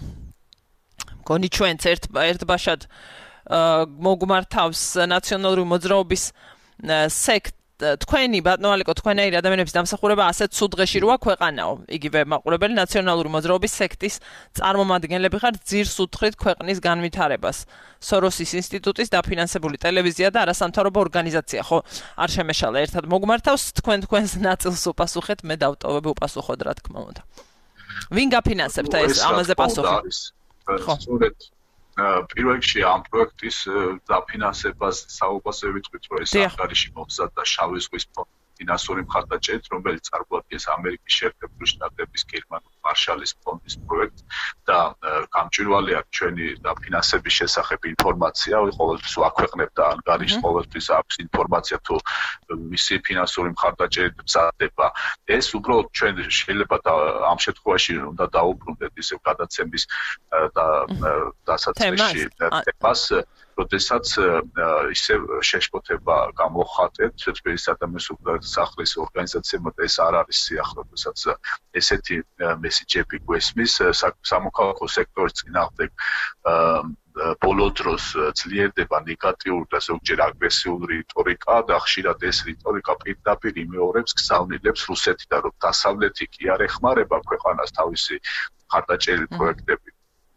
ჩვენც ერთბაშად მოგმართავს ნაციონალური მოძრაობის სექტ თქვენი ბატონო ალეკო თქვენაირი ადამიანების დამსახურება ასეთ სულ დღეში როა ქვეყანაო იგივე მაყურებელი ნაციონალური მოძრაობის სექტის წარმომადგენლები ხართ ძირს უთხრით ქვეყნის განვითარებას სოროსის ინსტიტუტის დაფინანსებული ტელევიზია და არასამთავრობო ორგანიზაცია ხო არ შემეშალა ერთად მოგმართავს თქვენს ნაწილს უპასუხეთ მე დავტოვებ უპასუხოდ რა თქმა უნდა ვინ გაფინანსებთ ეს ამაზე პასუხი ხო სწორედ პირველ რიგში ამ პროექტის დაფინანსებას საუბარზე ვიტყვით რომ ეს ანგარიში მომზადდა შავი ზღვის ფინანსური მხარდაჭერით რომელიც წარმოადგენს ამერიკის შეერთებული შტატების გერმანული მარშალის ფონდის პროექტს და გამჭვირვალეა ჩვენი დაფინანსების შესახებ ინფორმაცია ყოველთვის ვაქვეყნებთ და ანგარიშს ყოველთვის აქვს ინფორმაცია თუ მისი ფინანსური მხარდაჭერით მზადდება ეს უბრალოდ ჩვენ შეიძლება ამ შემთხვევაში უნდა დაუბრუნდეთ ისევ გადაცემის და დასაწყისში თემას როდესაც ისევ შეშფოთება გამოხატეთ თბილისის ადამიანის უფლებათა სახლის ორგანიზაციებმა და ეს არ არის სიახლოვე როდესაც ესეთი მესიჯები გვესმის სამოქალაქო სექტორის წინააღმდეგ ბოლო დროს ძლიერდება ნეგატიური და ზოგჯერ აგრესიული რიტორიკა და ხშირად ეს რიტორიკა პირდაპირ იმეორებს გზავნილებს რუსეთიდან რომ დასავლეთი კი არ ეხმარება ქვეყანას თავისი მხარდაჭერილი პროექტებით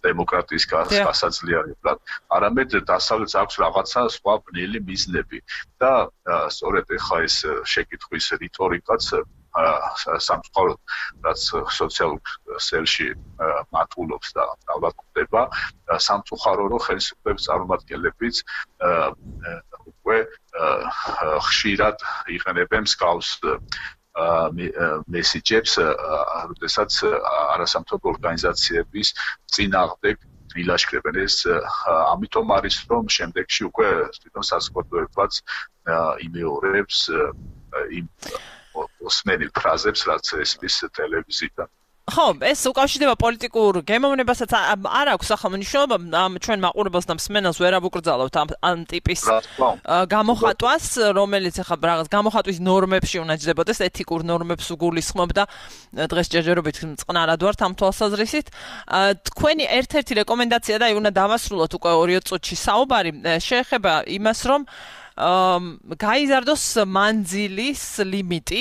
დემოკრატიის გასაძლიერებლად, არამედ დასავლეთს აქვს რაღაცა სხვა ბნელი მიზნები და სწორედ ეხლა ეს შეკითხვის რიტორიკაც სამწუხაროდ რაც სოციალურ სელში მატულობს და ალბათ ხდება სამწუხარო რომ ხელისუფლების წარმომადგენლებიც უკვე ხშირად იყენებენ მსგავს მესიჯებს, როდესაც არასამთავრობო ორგანიზაციების წინააღმდეგ ილაშქრებენ. ეს ამიტომ არის რომ შემდეგში უკვე თვითონ საზოგადოებაც იმეორებს იმ ოსმენილ ფრაზებს, რაც ესმის ტელევიზიიდან. ხო, ეს უკავშირდება პოლიტიკურ გემოვნებასაც არ აქვს ახლა მნიშვნელობა ჩვენ მაყურებელს და მსმენელს ვერ ავუკრძალავთ ამ ტიპის გამოხატვას, რომელიც ახლა რაღაც გამოხატვის ნორმებში უნდა ჯდებოდეს, ეთიკურ ნორმებს უგულისხმობდა დღეს ჯერჯერობით წყნარად ვართ ამ თვალსაზრისით. თქვენი ერთ-ერთი რეკომენდაცია და უნდა დავასრულოთ უკვე 2 წუთში საუბარი, შეეხება იმას, რომ გაიზარდოს მანძილის ლიმიტი,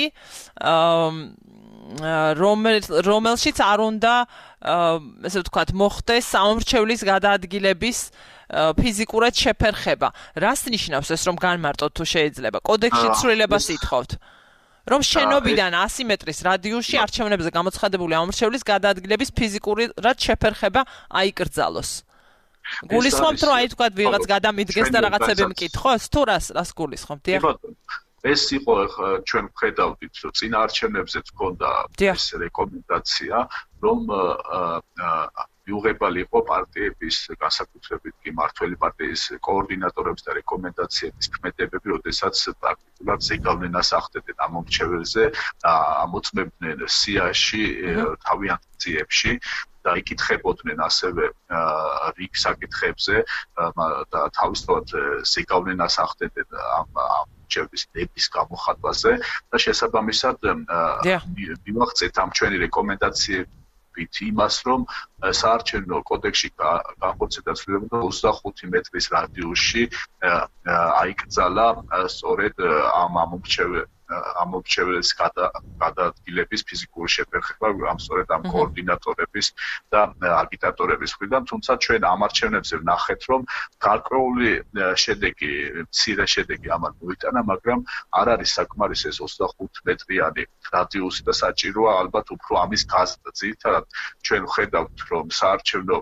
რომელშიც არ უნდა ესე ვთქვათ მოხდეს სამომრჩევლის გადაადგილების ფიზიკურად შეფერხება. რას ნიშნავს ეს რომ განმარტოთ თუ შეიძლება? კოდექსში ცვლილებას ითხოვთ. რომ შენობიდან 100 მეტრის რადიუსში არჩევნებზე გამოცხადებული ამომრჩევლის გადაადგილების ფიზიკურად შეფერხება აიკრძალოს. გულისხმობთ რომ აი თქვათ ვიღაც გადამიდგეს და რაღაცები მკითხოს? თუ რას გულისხმობთ? დიახ. ეს იყო ჩვენ ვხედავდით რომ წინა არჩევნებზე თქონდა ეს რეკომენდაცია რომ მიუღებალი იყო პარტიების განსაკუთრებით კი მართველი პარტიის კოორდინატორების და რეკომენდაციების ქმედებები, როდესაც პრაქტიკულად ზეგავლენას ახდედნენ ამომრჩეველზე, ამოწმებდნენ სიაში თავიანთ ძიებში და იკითხებოდნენ ასევე რიგ საკითხებზე და თავისთავად ზეგავლენას ახდედნენ ამ ნების გამოხატვაზე და შესაბამისად მივახცეთ ამ ჩვენი რეკომენდაციებით იმას, რომ საარჩევნო კოდექსში განხორციელდა ცვლილება 25 მეტრის რადიუსში აიკრძალა სწორედ ამ ამომრჩეველის გადაადგილების ფიზიკური შეფერხება ამ სწორედ ამ კოორდინატორების და აგიტატორების მხრიდან, თუმცა ჩვენ ამ არჩევნებზე ვნახეთ, რომ გარკვეული შედეგი, მცირე შედეგი ამან მოიტანა, მაგრამ არ არის საკმარისი ეს 25 მეტრიანი რადიუსი და საჭიროა ალბათ უფრო ამის გაზრდა. ძირითადად ჩვენ ვხედავთ, რომ საარჩევნო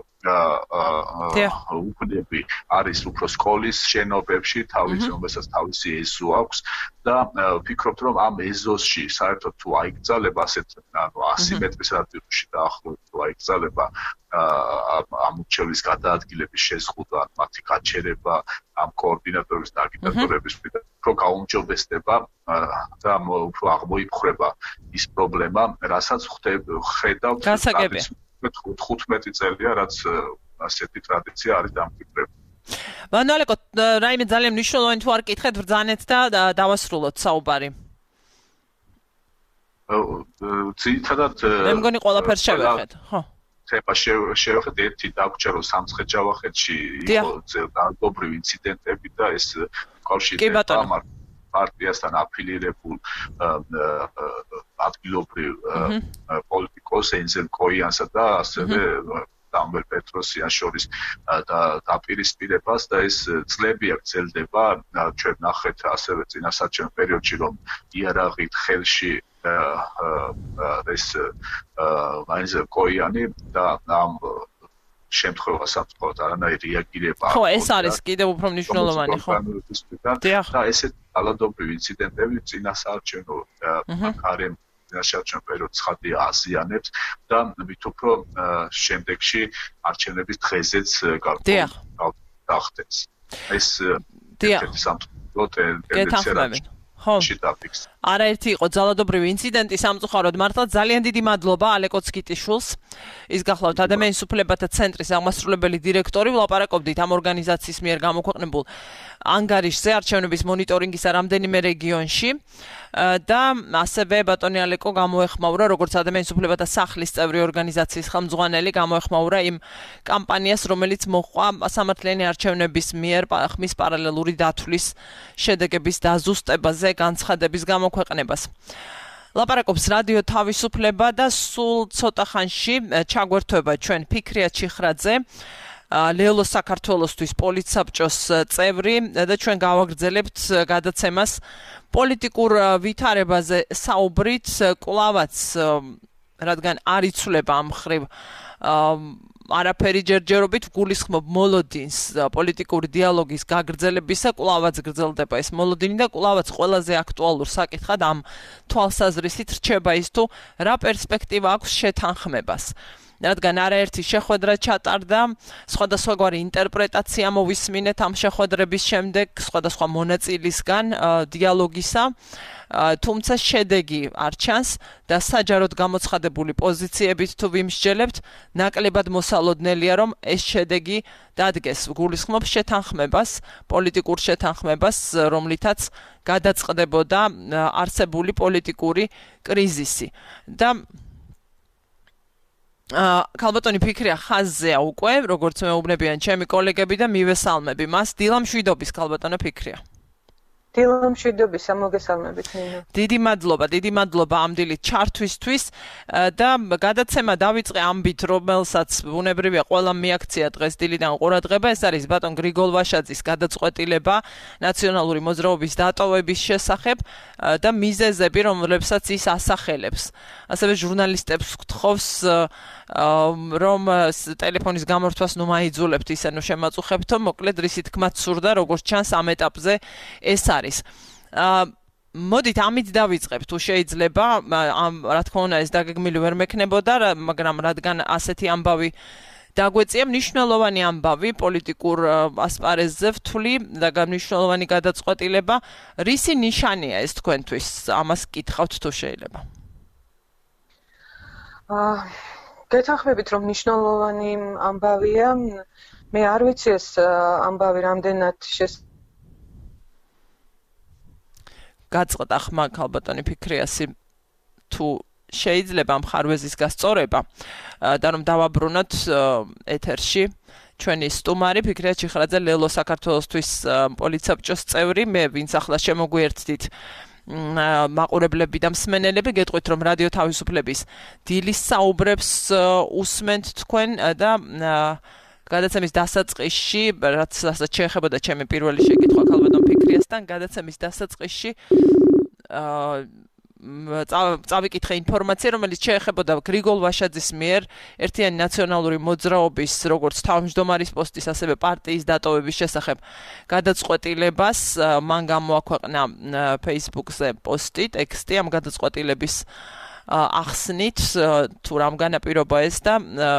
უკნები არის უფრო სკოლის შენობებში, რომელსაც თავისი ეზო აქვს და ვფიქრობთ, რომ ამ ეზოში საერთოდ თუ აიკრძალება ასეთ 100 მეტრის რადიუსში დაახლოებით თუ აიკრძალება ამომრჩევლის გადაადგილების შეზღუდვა, მათი გაჩერება ამ კოორდინატორების და აგიტატორების მხრიდან უფრო გაუმჯობესდება და უფრო აღმოიფხრება ის პრობლემა, რასაც ხედავთ 15 წელია, რაც ასეთი ტრადიცია არის დამკვიდრებული. მანალეკო, რაიმე ძალიან მნიშვნელოვანი თუ არ კითხეთ, ბრძანეთ და დავასრულოთ საუბარი. ძირითადად მე მგონი ყველაფერს შევეხეთ, ხო? თემა შევეხეთ, ერთი დაგვრჩა რომ სამცხე-ჯავახეთში იყო ძალადობრივი ინციდენტები და ეს კავშირდება პარტიასთან აფილირებულ ადგილობრივ პოლიტიკოს ენზელ კოიანსა და ასევე დამბერ პეტროსიანს შორის დაპირისპირებას და ეს წლებია გრძელდება. ჩვენ ნახეთ ასევე წინასაარჩევნო პერიოდში რომ იარაღით ხელში ეს ენზელ კოიანი და ამ შემთხვევას ამწყობთ არანაირი რეაგირება. ხო, ეს არის კიდევ უფრო მნიშვნელოვანი, ხო? და ესეთ ძალადობრივ ინციდენტები წინასაარჩევნო კამპანიამ საარჩევნო პერიოდს ხადია აზიანებს და მით უფრო შემდეგში არჩევნების დღეზეც გახდეს. ეს ერთ-ერთი სამწუხარო ტენდენცია. ხო. არაერთი იყო ძალადობრივი ინციდენტი, სამწუხაროდ მართლა ძალიან დიდი მადლობა ალეკო ცკიტიშვილს. ის გახლავთ ადამიანის უფლებათა ცენტრის აღმასრულებელი დირექტორი, ვლაპარაკობდით ამ ორგანიზაციის მიერ გამოქვეყნებულ ანგარიშზე არჩევნების მონიტორინგისა რამდენიმე რეგიონში და ასევე ბატონი ალეკო გამოეხმაურა როგორც ადამიანის უფლებათა სახლის წევრი ორგანიზაციის ხელმძღვანელი, გამოეხმაურა იმ კამპანიას, რომელიც მოჰყვა სამართლიანი არჩევნების მიერ ხმის პარალელური დათვლის შედეგების დაზუსტებაზე განცხადების გამოქვეყნებას. ლაპარაკობს რადიო თავისუფლება და სულ ცოტა ხანში ჩაგვერთვება ჩვენ ფიქრია ჩიხრაძე, ლელო საქართველოსთვის პოლიტსაბჭოს წევრი და ჩვენ გავაგრძელებთ გადაცემას პოლიტიკურ ვითარებაზე საუბრით, კვლავაც რადგან არ იცვლება ამ მხრივ არაფერი ჯერჯერობით გულისხმობ მოლოდინს პოლიტიკური დიალოგის გაგრძელებისა, კვლავაც გრძელდება ეს მოლოდინი და კვლავაც ყველაზე აქტუალურ საკითხად ამ თვალსაზრისით რჩება ის თუ რა პერსპექტივა აქვს შეთანხმებას. რადგან არაერთი შეხვედრა ჩატარდა, სხვადასხვაგვარი ინტერპრეტაცია მოვისმინეთ ამ შეხვედრების შემდეგ სხვადასხვა მონაწილისგან დიალოგისა, თუმცა შედეგი არ ჩანს და საჯაროდ გამოცხადებული პოზიციებით თუ ვიმსჯელებთ, ნაკლებად მოსალოდნელია, რომ ეს შედეგი დადგეს. გულისხმობს შეთანხმებას, პოლიტიკურ შეთანხმებას, რომლითაც გადაწყდებოდა არსებული პოლიტიკური კრიზისი. და ქალბატონი ფიქრია ხაზზეა უკვე, როგორც მეუბნებიან ჩემი კოლეგები და მივესალმები მას. დილა მშვიდობის ქალბატონო ფიქრია. დილა მშვიდობის, მოგესალმებით ნინო. დიდი მადლობა ამ დილით ჩართვისთვის და გადაცემა დავიწყე ამბით, რომელსაც ბუნებრივია ყველა მიაქცია დღეს დილიდან ყურადღება, ეს არის ბატონ გრიგოლ ვაშაძის გადაწყვეტილება ნაციონალური მოძრაობის დატოვების შესახებ და მიზეზები, რომლებსაც ის ასახელებს. ასევე ჟურნალისტებს გთხოვს რომ ტელეფონის გამორთვას ნუ მაიძულებთ ისე ნუ შემაწუხებთო, მოკლედ რისი თქმაც სურდა, როგორც ჩანს ამ ეტაპზე ეს არის. მოდით ამით დავიწყებთ, თუ შეიძლება, რა თქმა უნდა ეს დაგეგმილი ვერ მექნებოდა, მაგრამ რადგან ასეთი ამბავი დაგვეწია, მნიშვნელოვანი ამბავი პოლიტიკურ ასპარეზზე ვთვლი და მნიშვნელოვანი გადაწყვეტილება, რისი ნიშანია ეს თქვენთვის? ამას გითხავთ თუ შეიძლება. გეთანხმებით, რომ მნიშვნელოვანი ამბავია, მე არ ვიცი ეს ამბავი რამდენად გაწყდა ხმა ქალბატონი ფიქრიასი თუ შეიძლება მხარვეზის გასწორება და რომ დავაბრუნოთ ეთერში ჩვენი სტუმარი ფიქრია ჩიხრაძე, ლელო საქართველოსთვის პოლიტსაბჭოს წევრი, მე ვინც ახლა შემოგვიერთდით მაყურებლები და მსმენელები, გეტყვით რომ რადიო თავისუფლების დილის საუბრებს უსმენთ თქვენ და გადაცემის დასაწყისში, რაც შეეხებოდა ჩემი პირველი შეკითხვა ქალბატონ ფიქრიასთან, გადაცემის დასაწყისში წავიკითხე ინფორმაცია, რომელიც შეეხებოდა გრიგოლ ვაშაძის მიერ ერთიანი ნაციონალური მოძრაობის როგორც თავმჯდომარის პოსტის, ასევე პარტიის დატოვების შესახებ გადაწყვეტილებას. მან გამოაქვეყნა Facebook-ზე პოსტი, ტექსტი ამ გადაწყვეტილების ახსნით, თუ რამ განაპირობა ეს და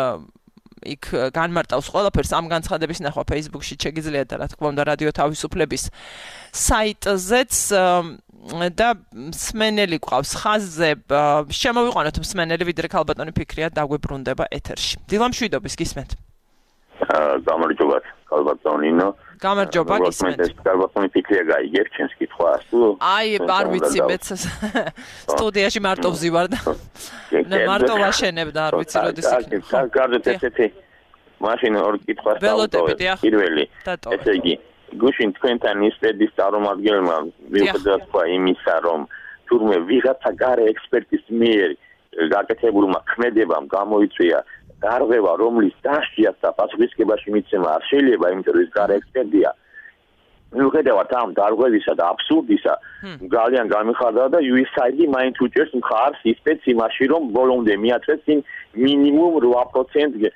იქ განმარტავს ყველაფერს. ამ განცხადების ნახვა Facebook-ში შეგიძლიათ და რა თქმა უნდა რადიო თავისუფლების საიტზეც და მსმენელი ყავს ხაზზე. შემოვიყვანოთ მსმენელი, ვიდრე ქალბატონი ფიქრია დაგვებრუნდება ეთერში. დილა მშვიდობის, გისმენთ. გამარჯობა ქალბატონინო. გამარჯობა, გისმენთ. ქალბატონი ფიქრია გაიგებს ჩემს კითხვას თუ? აი, არ ვიცი, მეც სტუდიაში მარტო ვზივარ და მარტო ვაშენებ და არ ვიცი როდის იქნება. გარდეთ ესეთი მაშინ ორ კითხვას დავუწევთ. პირველი, ესე იგი გუშინ თქვენთან ისედის წარმომადგენელმა მიუხედავად თქვა იმისა, რომ თურმე ვიღაცა გარე ექსპერტის მიერ გაკეთებულმა ქმედებამ გამოიწვია გარღვევა, რომლის დასჯიას და პასუხისმგებაში მიცემა არ შეიძლება, იმიტომ რომ ის გარე ექსპერტია. მიუხედავად ამ დარღვევისა და აბსურდისა, ძალიან გამიხარდა და USAID მაინც უჭერს მხარს ისეც იმაში, რომ ბოლომდე მიაწეს იმ მინიმუმ 8%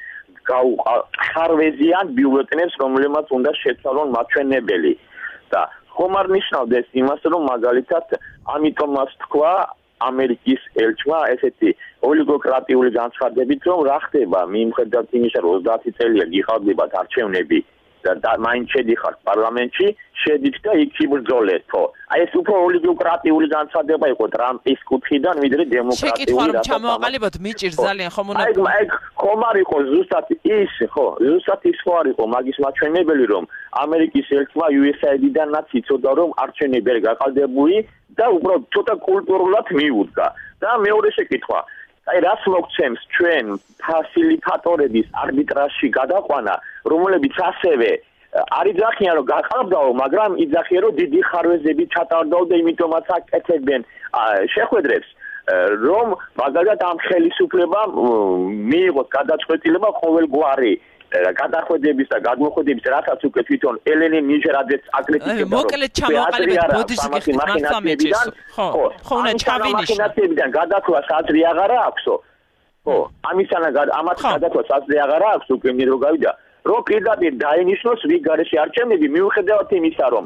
ხარვეზიან ბიულეტენებს, რომლებმაც უნდა შეცვალონ მაჩვენებელი. და ხომ არ ნიშნავდეს იმას, რომ მაგალითად ამიტომაც თქვა ამერიკის ელჩმა ესეთი ოლიგოკრატიული განცხადებით, რომ რა ხდება მიუხედავად იმისა, რომ 30 წელია გიხარდებათ არჩევნები და მაინც შედიხართ პარლამენტში, შედით და იქ იბრძოლეთო. აი ეს უფრო ოლიგოკრატიული განცხადება იყო ტრამპის კუთხიდან, ვიდრე დემოკრატიული. შეკითხვა რომ ჩამოაყალიბოთ, მიჭირს ძალიან ხომ უნდა. აი ხომ არ იყო ზუსტად ის, ზუსტად ის ხო არ იყო მაგის მაჩვენებელი, რომ ამერიკის ელჩმა USAID-დანაც იცოდა, რომ არჩევნები არ გაყალბებული და უბრალოდ ცოტა კულტურულად მიუდგა. და მეორე შეკითხვა, აი რას მოგცემს ჩვენ ფასილიტატორების არბიტრაჟში გადაყვანა, რომლებიც ასევე არ იძახიან რომ გაყალბდაო, მაგრამ იძახიან რომ დიდი ხარვეზები ჩატარდაო და იმიტომაც აკეთებენ შეხვედრებს რომ მაგალითად ამ ხელისუფლებამ მიიღოს გადაწყვეტილება ყოველგვარი გადახვედების და გადმოხვედების რასაც უკვე თვითონ ელენე ნიჟერაძეც აკრიტიკებდა მოკლედ ჩამოყალიბეთ ბოდიშს გიხდით მართლამეჩის ხო უნდა ჩავინიშნოთ გადათვლა საძრი აღარა აქვსო ხო ამისთანავე ამათ გადათვლა საძრი აღარა აქვს უკვე მე რო გავიდა რომ პირდაპირ დაინიშნოს ვინ გარეშე არჩევნები მიუხედავად იმისა რომ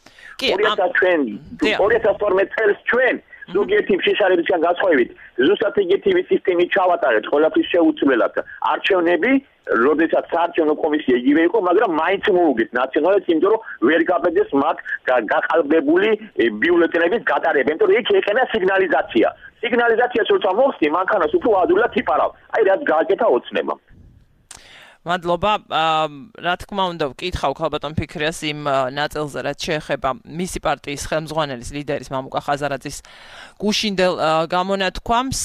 2012 წელს ჩვენ ზოგიერთი შეშარებისგან გასხვავებით ზუსტად იგივე სისტემით ჩავატარეთ ყველაფრის შეუცვლელად არჩევნები როდესაც საარჩევნო კომისია იგივე იყო მაგრამ მაინც მოუგეთ ნაციონალებს იმიტომ რომ ვერ გაბედეს მათ გაყალბებული ბიულეტენების გატარება იმიტომ რომ იქ ეყენა სიგნალიზაციას როცა მოხსნი მანქანას უფრო ადვილად იფარავ აი რაც გააკეთა ოცნება მადლობა რა თქმა უნდა ვკითხავ ქალბატონ ფიქრიას იმ ნაწილზე რაც შეეხება მისი პარტიის ხელმძღვანელის ლიდერის მამუკა ხაზარაძის გუშინდელ გამონათქვამს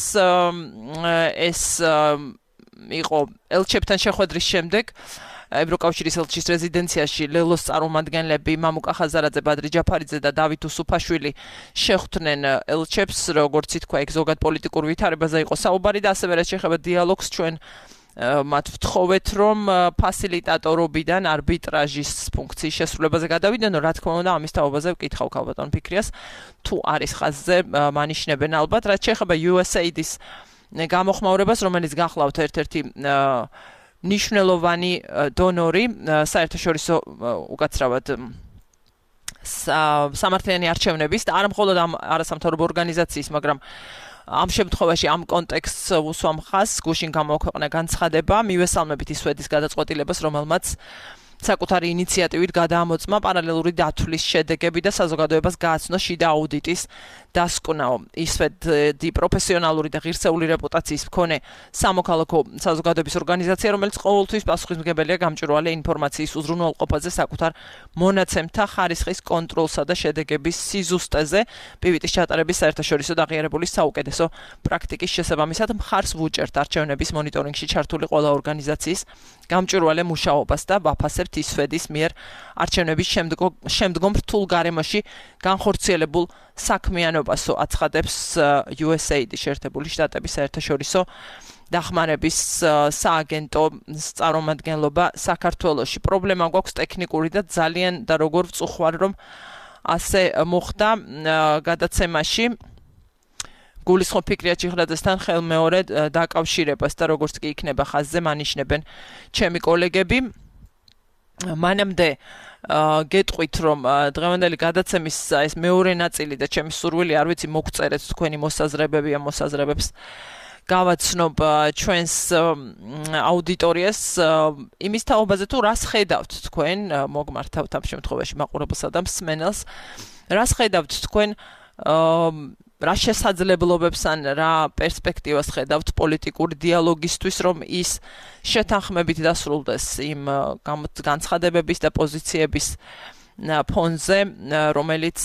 ეს იყო ელჩებთან შეხვედრის შემდეგ ევროკავშირის ელჩის რეზიდენციაში ლელოს წარმომადგენლები მამუკა ხაზარაძე, ბადრი ჯაფარიძე და დავით უსუფაშვილი შეხვდნენ ელჩებს, როგორც ითქვა, ეგ ზოგად პოლიტიკურ ვითარებაზე იყო საუბარი და ასევე რაც შეეხება დიალოგს ჩვენ მათ ვთხოვეთ რომ ფასილიტატორობიდან არბიტრაჟის ფუნქციის შესრულებაზე გადავიდნენ, რა თქმა უნდა ამის თაობაზე ვკითხავ ქალბატონ ფიქრიას თუ არის ხაზზე მანიშნებენ ალბათ რაც შეეხება USAID-ის გამოხმაურებას, რომელიც გახლავთ ერთ-ერთი მნიშვნელოვანი დონორი საერთაშორისო უკაცრავად სამართლიანი არჩევნების და არა მხოლოდ ამ არასამთავრობო ორგანიზაციის, მაგრამ ამ შემთხვევაში ამ კონტექსტს უსვამ ხაზს გუშინ გამოაქვეყნა განცხადება მივესალმებით ის სვედის გადაწყვეტილებას, რომელმაც საკუთარი ინიციატივით გადაამოწმა პარალელური დათვლის შედეგები და საზოგადოებას გააცნო შიდა აუდიტის დასკვნაო. ისვედი პროფესიონალური და ღირსეული რეპუტაციის მქონე სამოქალაქო საზოგადოების ორგანიზაცია, რომელიც ყოველთვის პასუხისმგებელია გამჭვირვალე ინფორმაციის უზრუნველყოფაზე, საკუთარ მონაცემთა ხარისხის კონტროლსა და შედეგების სიზუსტეზე, პივიტის ჩატარების საერთაშორისო და აღიარებული საუკეთესო პრაქტიკის შესაბამისად მხარს ვუჭერთ არჩევნების მონიტორინგში ჩართული ყველა ორგანიზაციის გამჭვირვალე მუშაობას და ვაფასებთ ისვედის მიერ არჩევნების შემდგომ რთულ გარემოში განხორციელებულ საქმიანობასო აცხადებს USAID შეერთებული შტატების საერთაშორისო დახმარების სააგენტოს წარმომადგენლობა საქართველოში. პრობლემა გვაქვს ტექნიკური და ძალიან და როგორ ვწუხარ რომ ასე მოხდა გადაცემაში გულისხმობ ფიქრია ჭიხრაძესთან ხელმეორედ დაკავშირებას და როგორც კი იქნება ხაზზე მანიშნებენ ჩემი კოლეგები. მანამდე გეტყვით რომ დღევანდელი გადაცემის ეს მეორე ნაწილი და ჩემი სურვილი არ ვიცი მოგწერეთ თქვენი მოსაზრებები ამ მოსაზრებებს გავაცნობ ჩვენს აუდიტორიას იმის თაობაზე თუ რას ხედავთ თქვენ მოგმართავთ ამ შემთხვევაში მაყურებელსა და მსმენელს რას ხედავთ თქვენ რა შესაძლებლობებს ან რა პერსპექტივას ხედავთ პოლიტიკური დიალოგისთვის, რომ ის შეთანხმებით დასრულდეს იმ განცხადებების და პოზიციების ფონზე, რომელიც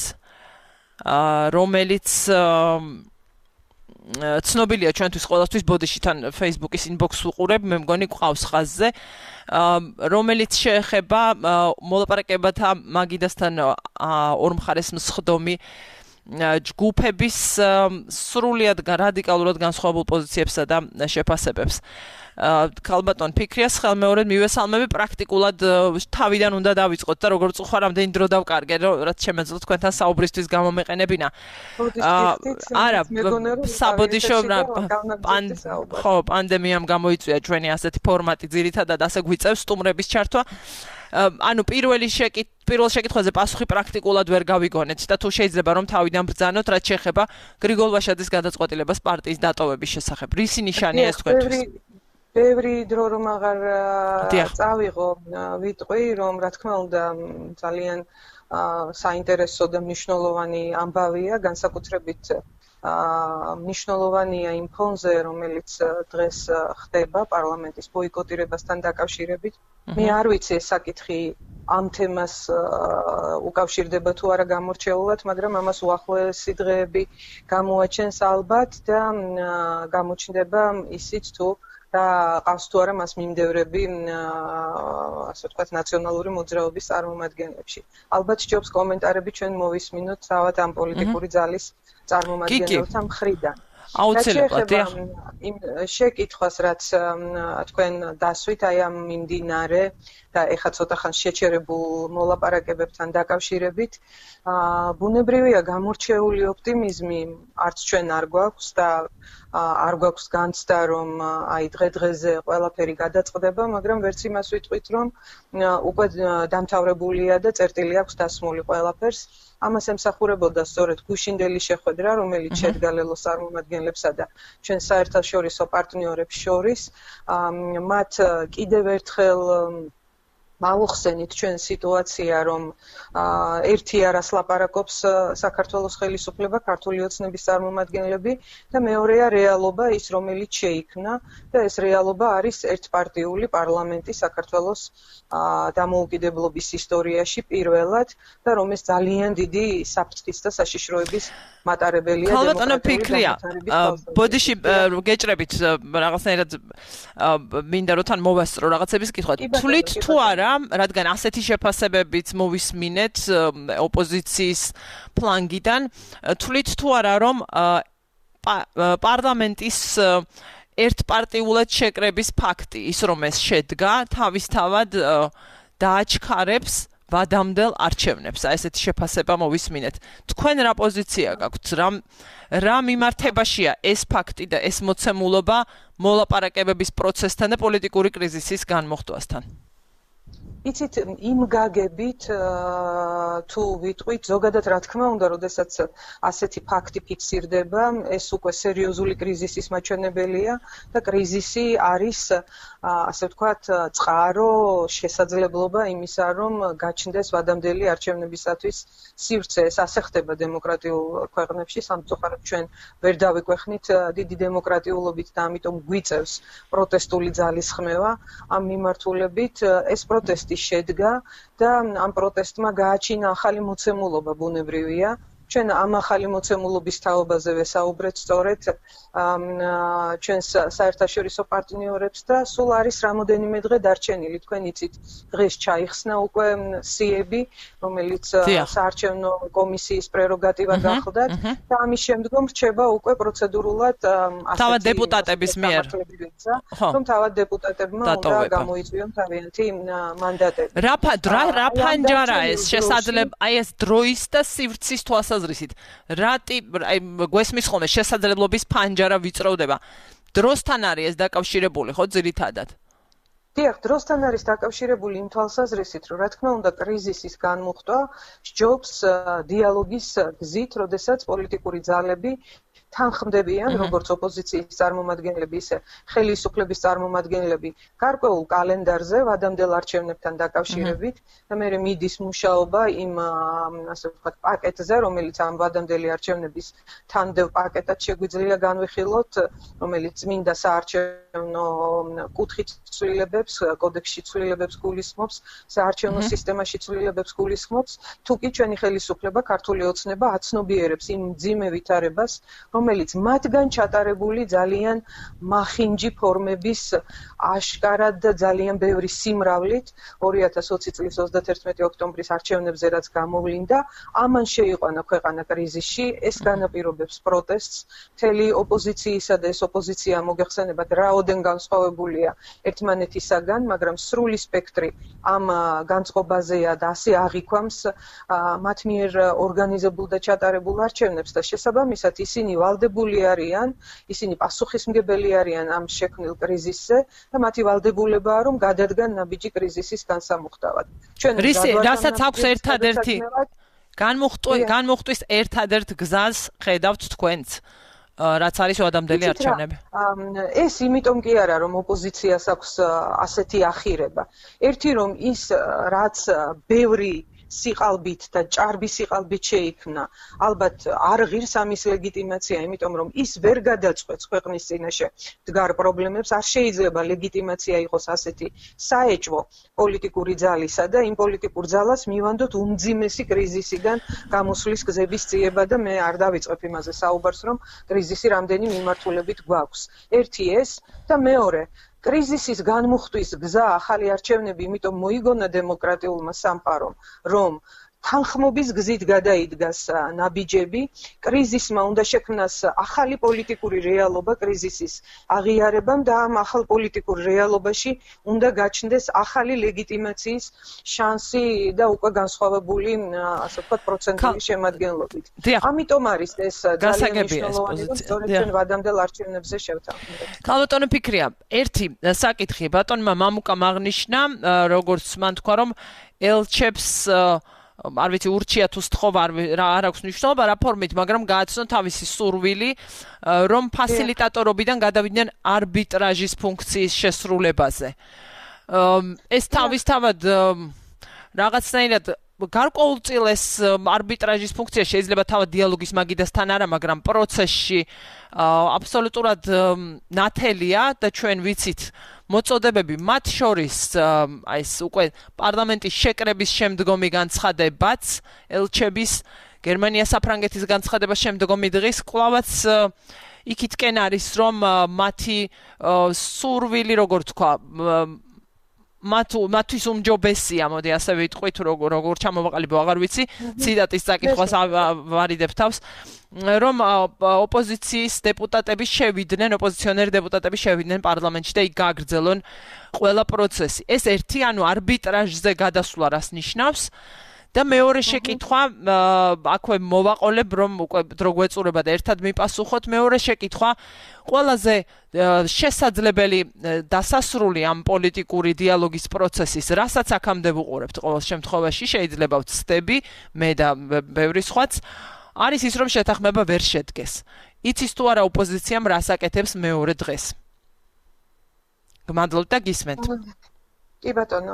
ცნობილია ჩვენთვის ყოველთვის ბოდიში თან Facebook-ის inbox უყურებ, მე მგონი გვყავს ხაზზე, რომელიც შეეხება მოლაპარაკებათა მაგიდასთან ორ მხარეს მსხდომი ჯგუფების სრულიად რადიკალურად განსხვავებულ პოზიციებსა და შეფასებებს. ქალბატონ ფიქრიას ხელმეორედ მივესალმები პრაქტიკულად თავიდან უნდა დავიწყოთ და როგორც უხარ ამდენი დრო დავკარგე რაც შემეძლო თქვენთან საუბრისთვის გამომეყენებინა. არა, საბოდიშო ხო, პანდემიამ გამოიწვია ჩვენი ასეთი ფორმატი ძირითადად ასე გვიწევს სტუმრების ჩართვა. ანუ პირველ შეკითხვაზე პასუხი პრაქტიკულად ვერ გავიგონეთ და თუ შეიძლება რომ თავიდან ბრძანოთ რაც შეეხება გრიგოლ ვაშაძის გადაწყვეტილებას პარტიის დატოვების შესახებ. რისი ნიშანია ეს თქვენთვის? ბევრი დრო რომ აღარ წავიღო, ვიტყვი რომ რა თქმა უნდა ძალიან საინტერესო და მნიშვნელოვანი ამბავია, განსაკუთრებით მნიშვნელოვანია იმ ფონზე, რომელიც დღეს ხდება პარლამენტის ბოიკოტირებასთან დაკავშირებით. მე არ ვიცი ეს საკითხი ამ თემას უკავშირდება თუ არა გამორჩეულად, მაგრამ ამას უახლოესი დღეები გამოაჩენს ალბათ და გამოჩნდება ისიც თუ და ყავს თუ არა მას მიმდევრები ასე ვთქვათ ნაციონალური მოძრაობის წარმომადგენლებში. ალბათ სჯობს კომენტარები ჩვენ მოვისმინოთ თავად ამ პოლიტიკური ძალის წარმომადგენელთა მხრიდან. აუცილებლად იმ შეკითხვას რაც თქვენ დასვით აი ამ მიმდინარე და ეხლა ცოტა ხან შეჩერებულ მოლაპარაკებებთან დაკავშირებით ბუნებრივია გამორჩეული ოპტიმიზმი არც ჩვენ არ გვაქვს და არ გვაქვს განცდა რომ აი დღე-დღეზე ყველაფერი გადაწყდება, მაგრამ ვერც იმას ვიტყვით რომ უკვე დამთავრებულია და წერტილი აქვს დასმული ყველაფერს. ამას ემსახურებოდა სწორედ გუშინდელი შეხვედრა, რომელიც შედგა ლელოს წარმომადგენლებსა და ჩვენ საერთაშორისო პარტნიორებს შორის. მათ კიდევ ერთხელ მავუხსენით ჩვენ სიტუაცია, რომ ერთი არას ლაპარაკობს საქართველოს ხელისუფლება, ქართული ოცნების წარმომადგენლები და მეორეა რეალობა ის, რომელიც შეიქმნა და ეს რეალობა არის ერთპარტიული პარლამენტი საქართველოს დამოუკიდებლობის ისტორიაში პირველად და რომ ეს ძალიან დიდი საფრთხის და საშიშროების მატარებელია დემოკრატიული განვითარების. ბოდიში გეჭრებით რაღაცნაირად მინდა რომ თან მოვასწრო რაღაცების კითხვა. თვლით თუ არა, რადგან ასეთი შეფასებებიც მოვისმინეთ ოპოზიციის ფლანგიდან, თვლით თუ არა რომ პარლამენტის ერთპარტიულად შეკრების ფაქტი, ის რომ ეს შედგა, თავისთავად დააჩქარებს ვადამდელ არჩევნებს. ესეთი შეფასება მოვისმინეთ. თქვენ რა პოზიცია გაქვთ? რა მიმართებაშია ეს ფაქტი და ეს მოცემულობა მოლაპარაკებების პროცესთან და პოლიტიკური კრიზისის განმოხტვასთან? იცით, იმ გაგებით თუ ვიტყვით, ზოგადად რა თქმა უნდა, როდესაც ასეთი ფაქტი ფიქსირდება, ეს უკვე სერიოზული კრიზისის მაჩვენებელია და კრიზისი არის, ასე ვთქვათ, წყარო შესაძლებლობა იმისა, რომ გაჩნდეს ვადამდელი არჩევნებისათვის სივრცე. ეს ასე ხდება დემოკრატიულ ქვეყნებში, სამწუხაროდ ჩვენ ვერ დავიკვეხნით დიდი დემოკრატიულობით და ამიტომ გვიწევს პროტესტული ძალისხმევა. ამ მიმართულებით ეს პროტესტი შედგა და ამ პროტესტმა გააჩინა ახალი მოცემულობა ბუნებრივია. ჩვენ ამ ახალი მოცემულობის თაობაზე ვესაუბრეთ სწორედ ჩვენს საერთაშორისო პარტნიორებს და სულ არის რამოდენიმე დღე დარჩენილი. თქვენ იცით, დღეს ჩაიხსნა უკვე სიები, რომელიც საარჩევნო კომისიის პრეროგატივა გახლდათ და ამის შემდგომ რჩება უკვე პროცედურულად თავად დეპუტატების მიერ. რომ თავად დეპუტატებმა უნდა გამოიწვიონ თავიანთი მანდატები. რა ფანჯარა ეს შესაძლებლობა, აი ეს დროის და სივრცის თვალსაზრისით. გვესმის ხოლმე შესაძლებლობის ფანჯარა ვიწროვდება. დროსთან არის ეს დაკავშირებული, ხო, ძირითადად? დიახ, დროსთან არის დაკავშირებული იმ თვალსაზრისით, რომ რა თქმა უნდა კრიზისის განმუხტვა სჯობს დიალოგის გზით, როდესაც პოლიტიკური ძალები თანხმდებიან, როგორც ოპოზიციის წარმომადგენლები, ისე ხელისუფლების წარმომადგენლები, გარკვეულ კალენდარზე ვადამდელ არჩევნებთან დაკავშირებით და მე მიდის მუშაობა იმ, ასე ვთქვათ, პაკეტზე, რომელიც ამ ვადამდელი არჩევნების თანმდევ პაკეტად შეგვიძლია განვიხილოთ, რომელიც წმინდა საარჩევნო კუთხით ცვლილებებს, კოდექსში ცვლილებებს გულისხმობს, საარჩევნო სისტემაში ცვლილებებს გულისხმობს, თუ კი ჩვენი ხელისუფლება, ქართული ოცნება აცნობიერებს იმ მძიმე ვითარებას, რომელიც მათგან ჩატარებული ძალიან მახინჯი ფორმების აშკარად და ძალიან ბევრი სიმრავლით 2020 წლის 31 ოქტომბრის არჩევნებზე რაც გამოვლინდა, ამან შეიყვანა ქვეყანა კრიზისში, ეს განაპირობებს პროტესტს, მთელი ოპოზიციისა და ეს ოპოზიცია მოგეხსენებათ რაოდენ განსხვავებულია ერთმანეთისაგან, მაგრამ სრული სპექტრი ამ განწყობაზეა და ასე აღიქვამს მათ მიერ ორგანიზებულ და ჩატარებულ არჩევნებს და შესაბამისად ისინი ვალდებული არიან, ისინი პასუხისმგებელი არიან ამ შექმნილ კრიზისზე და მათი ვალდებულებაა რომ გადადგან ნაბიჯი კრიზისის განსამუხტავად. რასაც აქვს ერთადერთი განმუხტვის ერთადერთ გზას ხედავთ თქვენც, რაც არის ვადამდელი არჩევნები. ეს იმიტომ კი არა რომ ოპოზიციას აქვს ასეთი ახირება. ერთი რომ ის რაც ბევრი სიყალბით და ჭარბი სიყალბით შეიქმნა, ალბათ არ ღირს ამის ლეგიტიმაცია, იმიტომ რომ ის ვერ გადაწყვეტს ქვეყნის წინაშე მდგარ პრობლემებს, არ შეიძლება ლეგიტიმაცია იყოს ასეთი საეჭვო პოლიტიკური ძალისა და იმ პოლიტიკურ ძალას მივანდოთ უმძიმესი კრიზისიდან გამოსვლის გზების წიება და მე არ დავიწყებ იმაზე საუბარს, რომ კრიზისი რამდენი მიმართულებით გვაქვს. ერთი ეს და მეორე კრიზისის განმუხტვის გზა ახალი არჩევნები, იმიტომ მოიგონა დემოკრატიულმა სამყარომ, რომ თანხმობის გზით გადაიდგას ნაბიჯები, კრიზისმა უნდა შექმნას ახალი პოლიტიკური რეალობა კრიზისის აღიარებამ და ამ ახალ პოლიტიკურ რეალობაში უნდა გაჩნდეს ახალი ლეგიტიმაციის შანსი და უკვე განსხვავებული, ასე ვთქვათ, პროცენტული შემადგენლობით. ამიტომ არის ეს ძალიან მნიშვნელოვანი, რომ სწორედ ჩვენ ვადამდელ არჩევნებზე შევთანხმდეთ. ქალბატონო ფიქრია, ერთი საკითხი ბატონმა მამუკამ აღნიშნა, როგორც მან თქვა, რომ ელჩებს არ ვიცი ურჩია თუ სთხოვა არ აქვს მნიშვნელობა რა ფორმით, მაგრამ გააცნო თავისი სურვილი, რომ ფასილიტატორობიდან გადავიდნენ არბიტრაჟის ფუნქციის შესრულებაზე. ეს თავისთავად რაღაცნაირად გარკვეულწილეს არბიტრაჟის ფუნქცია შეიძლება თავად დიალოგის მაგიდასთან არა, მაგრამ პროცესში აბსოლუტურად ნათელია და ჩვენ ვიცით მოწოდებები მათ შორის აი ეს უკვე პარლამენტის შეკრების შემდგომი განცხადებაც ელჩების გერმანია საფრანგეთის განცხადებას შემდგომი დღის კვლავაც იქითკენ არის რომ მათი სურვილი როგორ თქვა მათთვის უმჯობესია, მოდი ასე ვიტყვით, როგორ ჩამოვაყალიბო, აღარ ვიცი, ციტატის წაკითხვას ვარიდებ თავს, რომ ოპოზიციის დეპუტატები შევიდნენ, ოპოზიციონერი დეპუტატები შევიდნენ პარლამენტში და იქ გააგრძელონ ყველა პროცესი. ეს ერთი, ანუ არბიტრაჟზე გადასვლა რას ნიშნავს და მეორე შეკითხვა, აქვე მოვაყოლებ, რომ უკვე დრო გვეწურება და ერთად მიპასუხოთ, მეორე შეკითხვა, ყველაზე შესაძლებელი დასასრული ამ პოლიტიკური დიალოგის პროცესის, რასაც აქამდე ვუყურებთ ყოველ შემთხვევაში, შეიძლება ვცდები, მე და ბევრი სხვაც, არის ის, რომ შეთანხმება ვერ შედგეს. იცის თუ არა ოპოზიციამ რას აკეთებს მეორე დღეს? გმადლობთ და გისმენთ. კი ბატონო.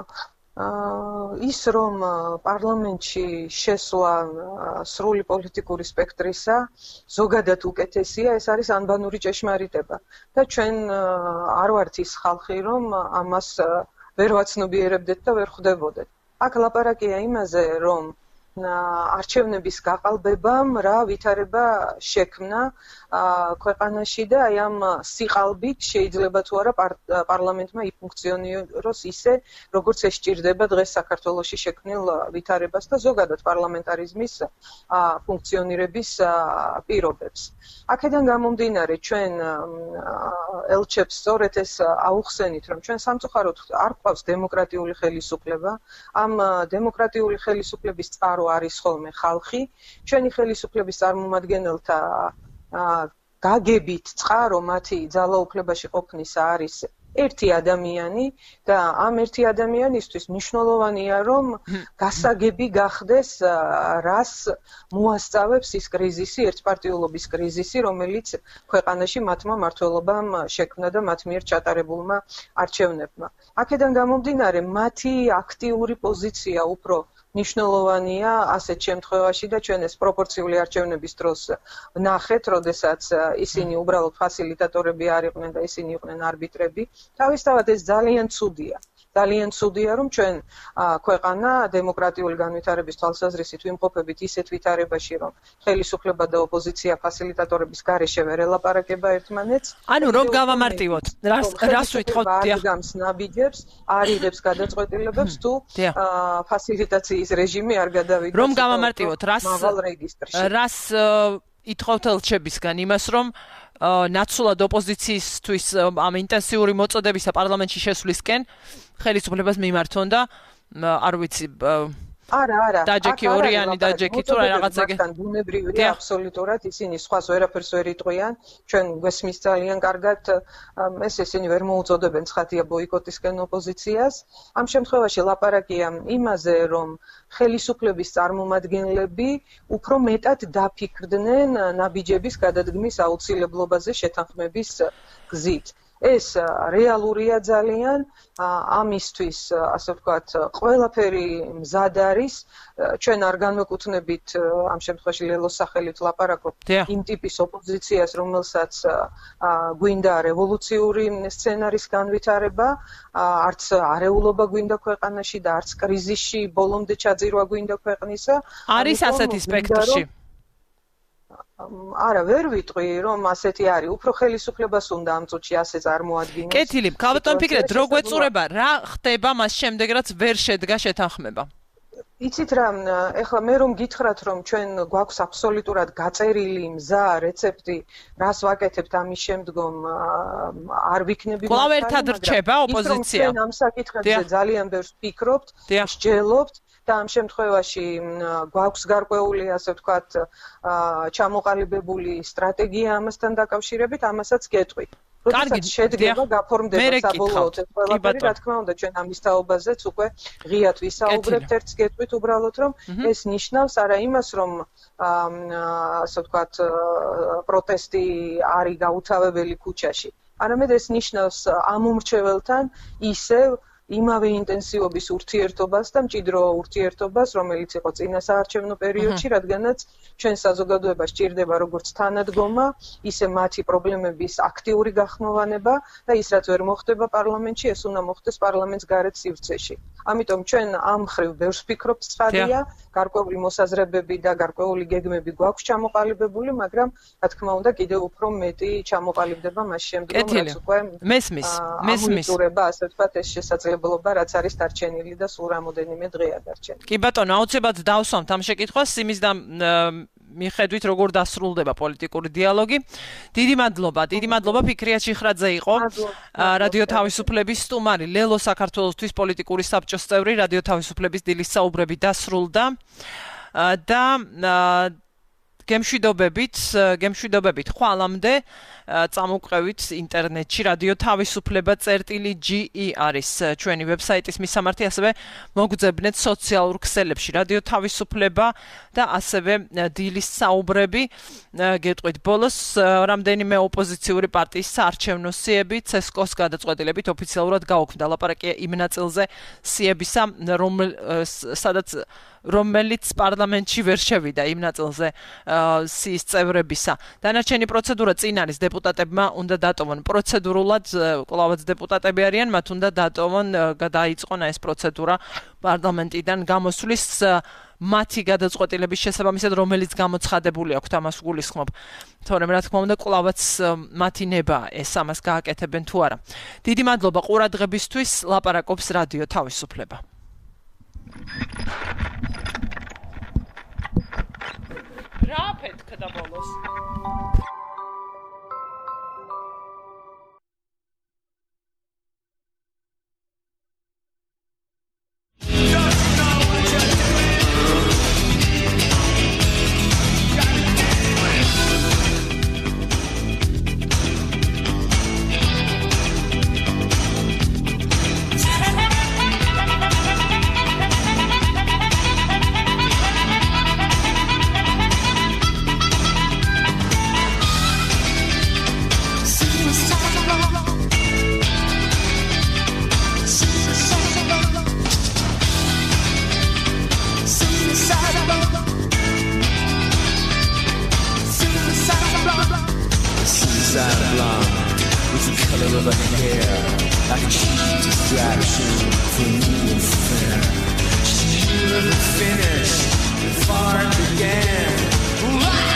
ის რომ პარლამენტში შესვლა სრული პოლიტიკური სპექტრისა ზოგადად უკეთესია, ეს არის ანბანური ჭეშმარიტება და ჩვენ არ ვართ ის ხალხი, რომ ამას ვერ ვაცნობიერებდეთ და ვერ ხვდებოდეთ. აქ ლაპარაკია იმაზე, რომ არჩევნების გაყალბებამ რა ვითარება შექმნა ქვეყანაში და აი ამ სიყალბით შეიძლება თუ არა პარლამენტმა იფუნქციონიროს ისე, როგორც ეს სჭირდება დღეს საქართველოში შექმნილ ვითარებას და ზოგადად პარლამენტარიზმის ფუნქციონირების პირობებს. აქედან გამომდინარე, ჩვენ ელჩებს სწორედ ეს აუხსენით, რომ ჩვენ სამწუხაროდ არ გვყავს დემოკრატიული ხელისუფლება, ამ დემოკრატიული ხელისუფლების წყარო არის ხოლმე ხალხი, ჩვენი ხელისუფლების წარმომადგენელთა გაგებით წყარო მათი ძალაუფლებაში ყოფნისა არის ერთი ადამიანი და ამ ერთი ადამიანისთვის მნიშვნელოვანია, რომ გასაგები გახდეს, რას მოასწავებს ის კრიზისი, ერთპარტიულობის კრიზისი, რომელიც ქვეყანაში მათმა მმართველობამ შექმნა და მათ მიერ ჩატარებულმა არჩევნებმა. აქედან გამომდინარე, მათი აქტიური პოზიცია უფრო ნიშნულოვანია ასეთ შემთხვევაში და ჩვენ ეს პროპორციული არჩევნების დროს ვნახეთ, როდესაც ისინი უბრალოდ ფასილიტატორები არ იყვნენ და ისინი იყვნენ არბიტრები. თავისთავად ეს ძალიან ცუდია. ძალიან ცუდია, რომ ჩვენ ქვეყანა დემოკრატიული განვითარების თვალსაზრისით ვიმყოფებით ისეთ ვითარებაში, რომ ხელისუფლება და ოპოზიცია ფასილიტატორების გარეშე ვერ ელაპარაკება ერთმანეთს. ანუ რომ გავამარტივოთ, რას ვითხოვთ? გამს ნაბიჯებს, არ იღებს გადაწყვეტილებებს თუ ფასილიტაციის რეჟიმი არ გადავიდეს. რომ გავამარტივოთ, რას ითხოვთ ელჩებისგან იმას, რომ ნაცვლად ოპოზიციისთვის ამ ინტენსიური მოწოდებისა პარლამენტში შესვლისკენ ხელისუფლებას მიმართონ და არ ვიცი არა. დაჯექი ორიანი დაჯექი თუ რაღაცა ბუნებრივია აბსოლუტურად ისინი სხვას ვერაფერს ვერ იტყვიან. ჩვენ გვესმის ძალიან კარგად ეს ისინი ვერ მოუწოდებენ ცხადია ბოიკოტისკენ ოპოზიციას. ამ შემთხვევაში ლაპარაკია იმაზე, რომ ხელისუფლების წარმომადგენლები უფრო მეტად დაფიქრდნენ ნაბიჯების გადადგმის აუცილებლობაზე შეთანხმების გზით. ეს რეალურია ძალიან, ამისთვის, ასე ვთქვათ, ყველაფერი მზად არის. ჩვენ არ განვეკუთვნებით ამ შემთხვევაში ლელოს სახელით ლაპარაკობ იმ ტიპის ოპოზიციას, რომელსაც გვინდა რევოლუციური სცენარის განვითარება, არც არეულობა გვინდა ქვეყანაში და არც კრიზისში ბოლომდე ჩაძირვა გვინდა ქვეყნისა. არის ასეთი სპექტრში? არა, ვერ ვიტყვი, რომ ასეთი არის. უფრო ხელისუფლებას უნდა ამ წუთში ასე წარმოადგინოს. კეთილი, ქალბატონ ფიქრეთ, დრო გვეწურება, რა ხდება მას შემდეგ, რაც ვერ შედგა შეთანხმება? იცით რა, ეხლა მე რომ გითხრათ რომ ჩვენ გვაქვს აბსოლუტურად გაწერილი მზა რეცეპტი, რას ვაკეთებთ ამის შემდგომ არ ვიქნები კვლავ ერთად რჩება ოპოზიცია. ჩვენ ამ საკითხებზე ძალიან ბევრს ვფიქრობთ, ვსჯელობთ და ამ შემთხვევაში გვაქვს გარკვეული, ასე ვთქვათ, ჩამოყალიბებული სტრატეგია ამასთან დაკავშირებით, ამასაც გეტყვით. კარგი, შედგება გაფორმდება საბოლოოდ ყველაფერი, რა თქმა უნდა, ჩვენ ამის თაობაზეც უკვე ღიად ვისაუბრებთ, ერთს გეტყვით უბრალოდ რომ ეს ნიშნავს არა იმას, რომ ასე ვთქვათ, პროტესტი არის გაუთავებელი ქუჩაში. არამედ ეს ნიშნავს ამ უმრჩეველთან ისევ იმავე ინტენსივობის ურთიერთობას და მჭიდრო ურთიერთობას, რომელიც იყო წინა საარჩევნო პერიოდში, რადგანაც ჩვენ საზოგადოებას სჭირდება როგორც თანადგომა, ისე მათი პრობლემების აქტიური გახმოვანება და ის რაც ვერ მოხდება პარლამენტში, ეს უნდა მოხდეს პარლამენტის გარეთ სივრცეში. ამიტომ ჩვენ ამ მხრივ ბევრს ვფიქრობთ, ცხადია, გარკვეული მოსაზრებები და გარკვეული გეგმები გვაქვს ჩამოყალიბებული, მაგრამ რა თქმა უნდა, კიდევ უფრო მეტი ჩამოყალიბდება მას შემდგომ, რაც უკვე მესმის. ასე ვთქვათ, ეს შესაძლებლობა, რაც არის დარჩენილი და სულ რამოდენიმე დღეა დარჩენილი. კი ბატონო, აუცილებლად დავსვამთ ამ შეკითხვას, იმის და მიხედვით როგორ დასრულდება პოლიტიკური დიალოგი. დიდი მადლობა ფიქრია ჭიხრაძე იყო რადიო თავისუფლების სტუმარი, ლელო საქართველოსთვის პოლიტიკური საბჭოს წევრი, რადიო თავისუფლების დილის საუბრები დასრულდა და გემშვიდობებით ხვალამდე წამოუყევით ინტერნეტში რადიო თავისუფლება.ge არის ჩვენი ვებსაიტის მისამართი, ასევე მოგძებნეთ სოციალურ ქსელებში რადიო თავისუფლება და ასევე დილის საუბრები. გეტყვით ბოლოს რამდენიმე ოპოზიციური პარტიის საარჩევნო სიები CSKO-ს გადაწყვეტილებით ოფიციალურად გაუქმდა. ლაპარაკია იმ ნაწილზე სიებისა, რომელიც პარლამენტში ვერ შევიდა, იმ ნაწილზე სიის წევრებისა. დანარჩენი პროცედურა წინ არის, დეპუტატებმა უნდა დატოვონ პროცედურულად, კვლავაც დეპუტატები არიან, მათ უნდა დატოვონ, გადაიწყონ ეს პროცედურა პარლამენტიდან გამოსვლის მათი გადაწყვეტილების შესაბამისად, რომელიც გამოცხადებული აქვს, ამას გულისხმობ. თორემ რა თქმა უნდა, კვლავაც მათი ნება ეს ამას გააკეთებენ თუ არა. დიდი მადლობა ყურადღებისთვის, ლაპარაკობს რადიო თავისუფლება. რა ფეთქდა ბოლოს? Finish, far began.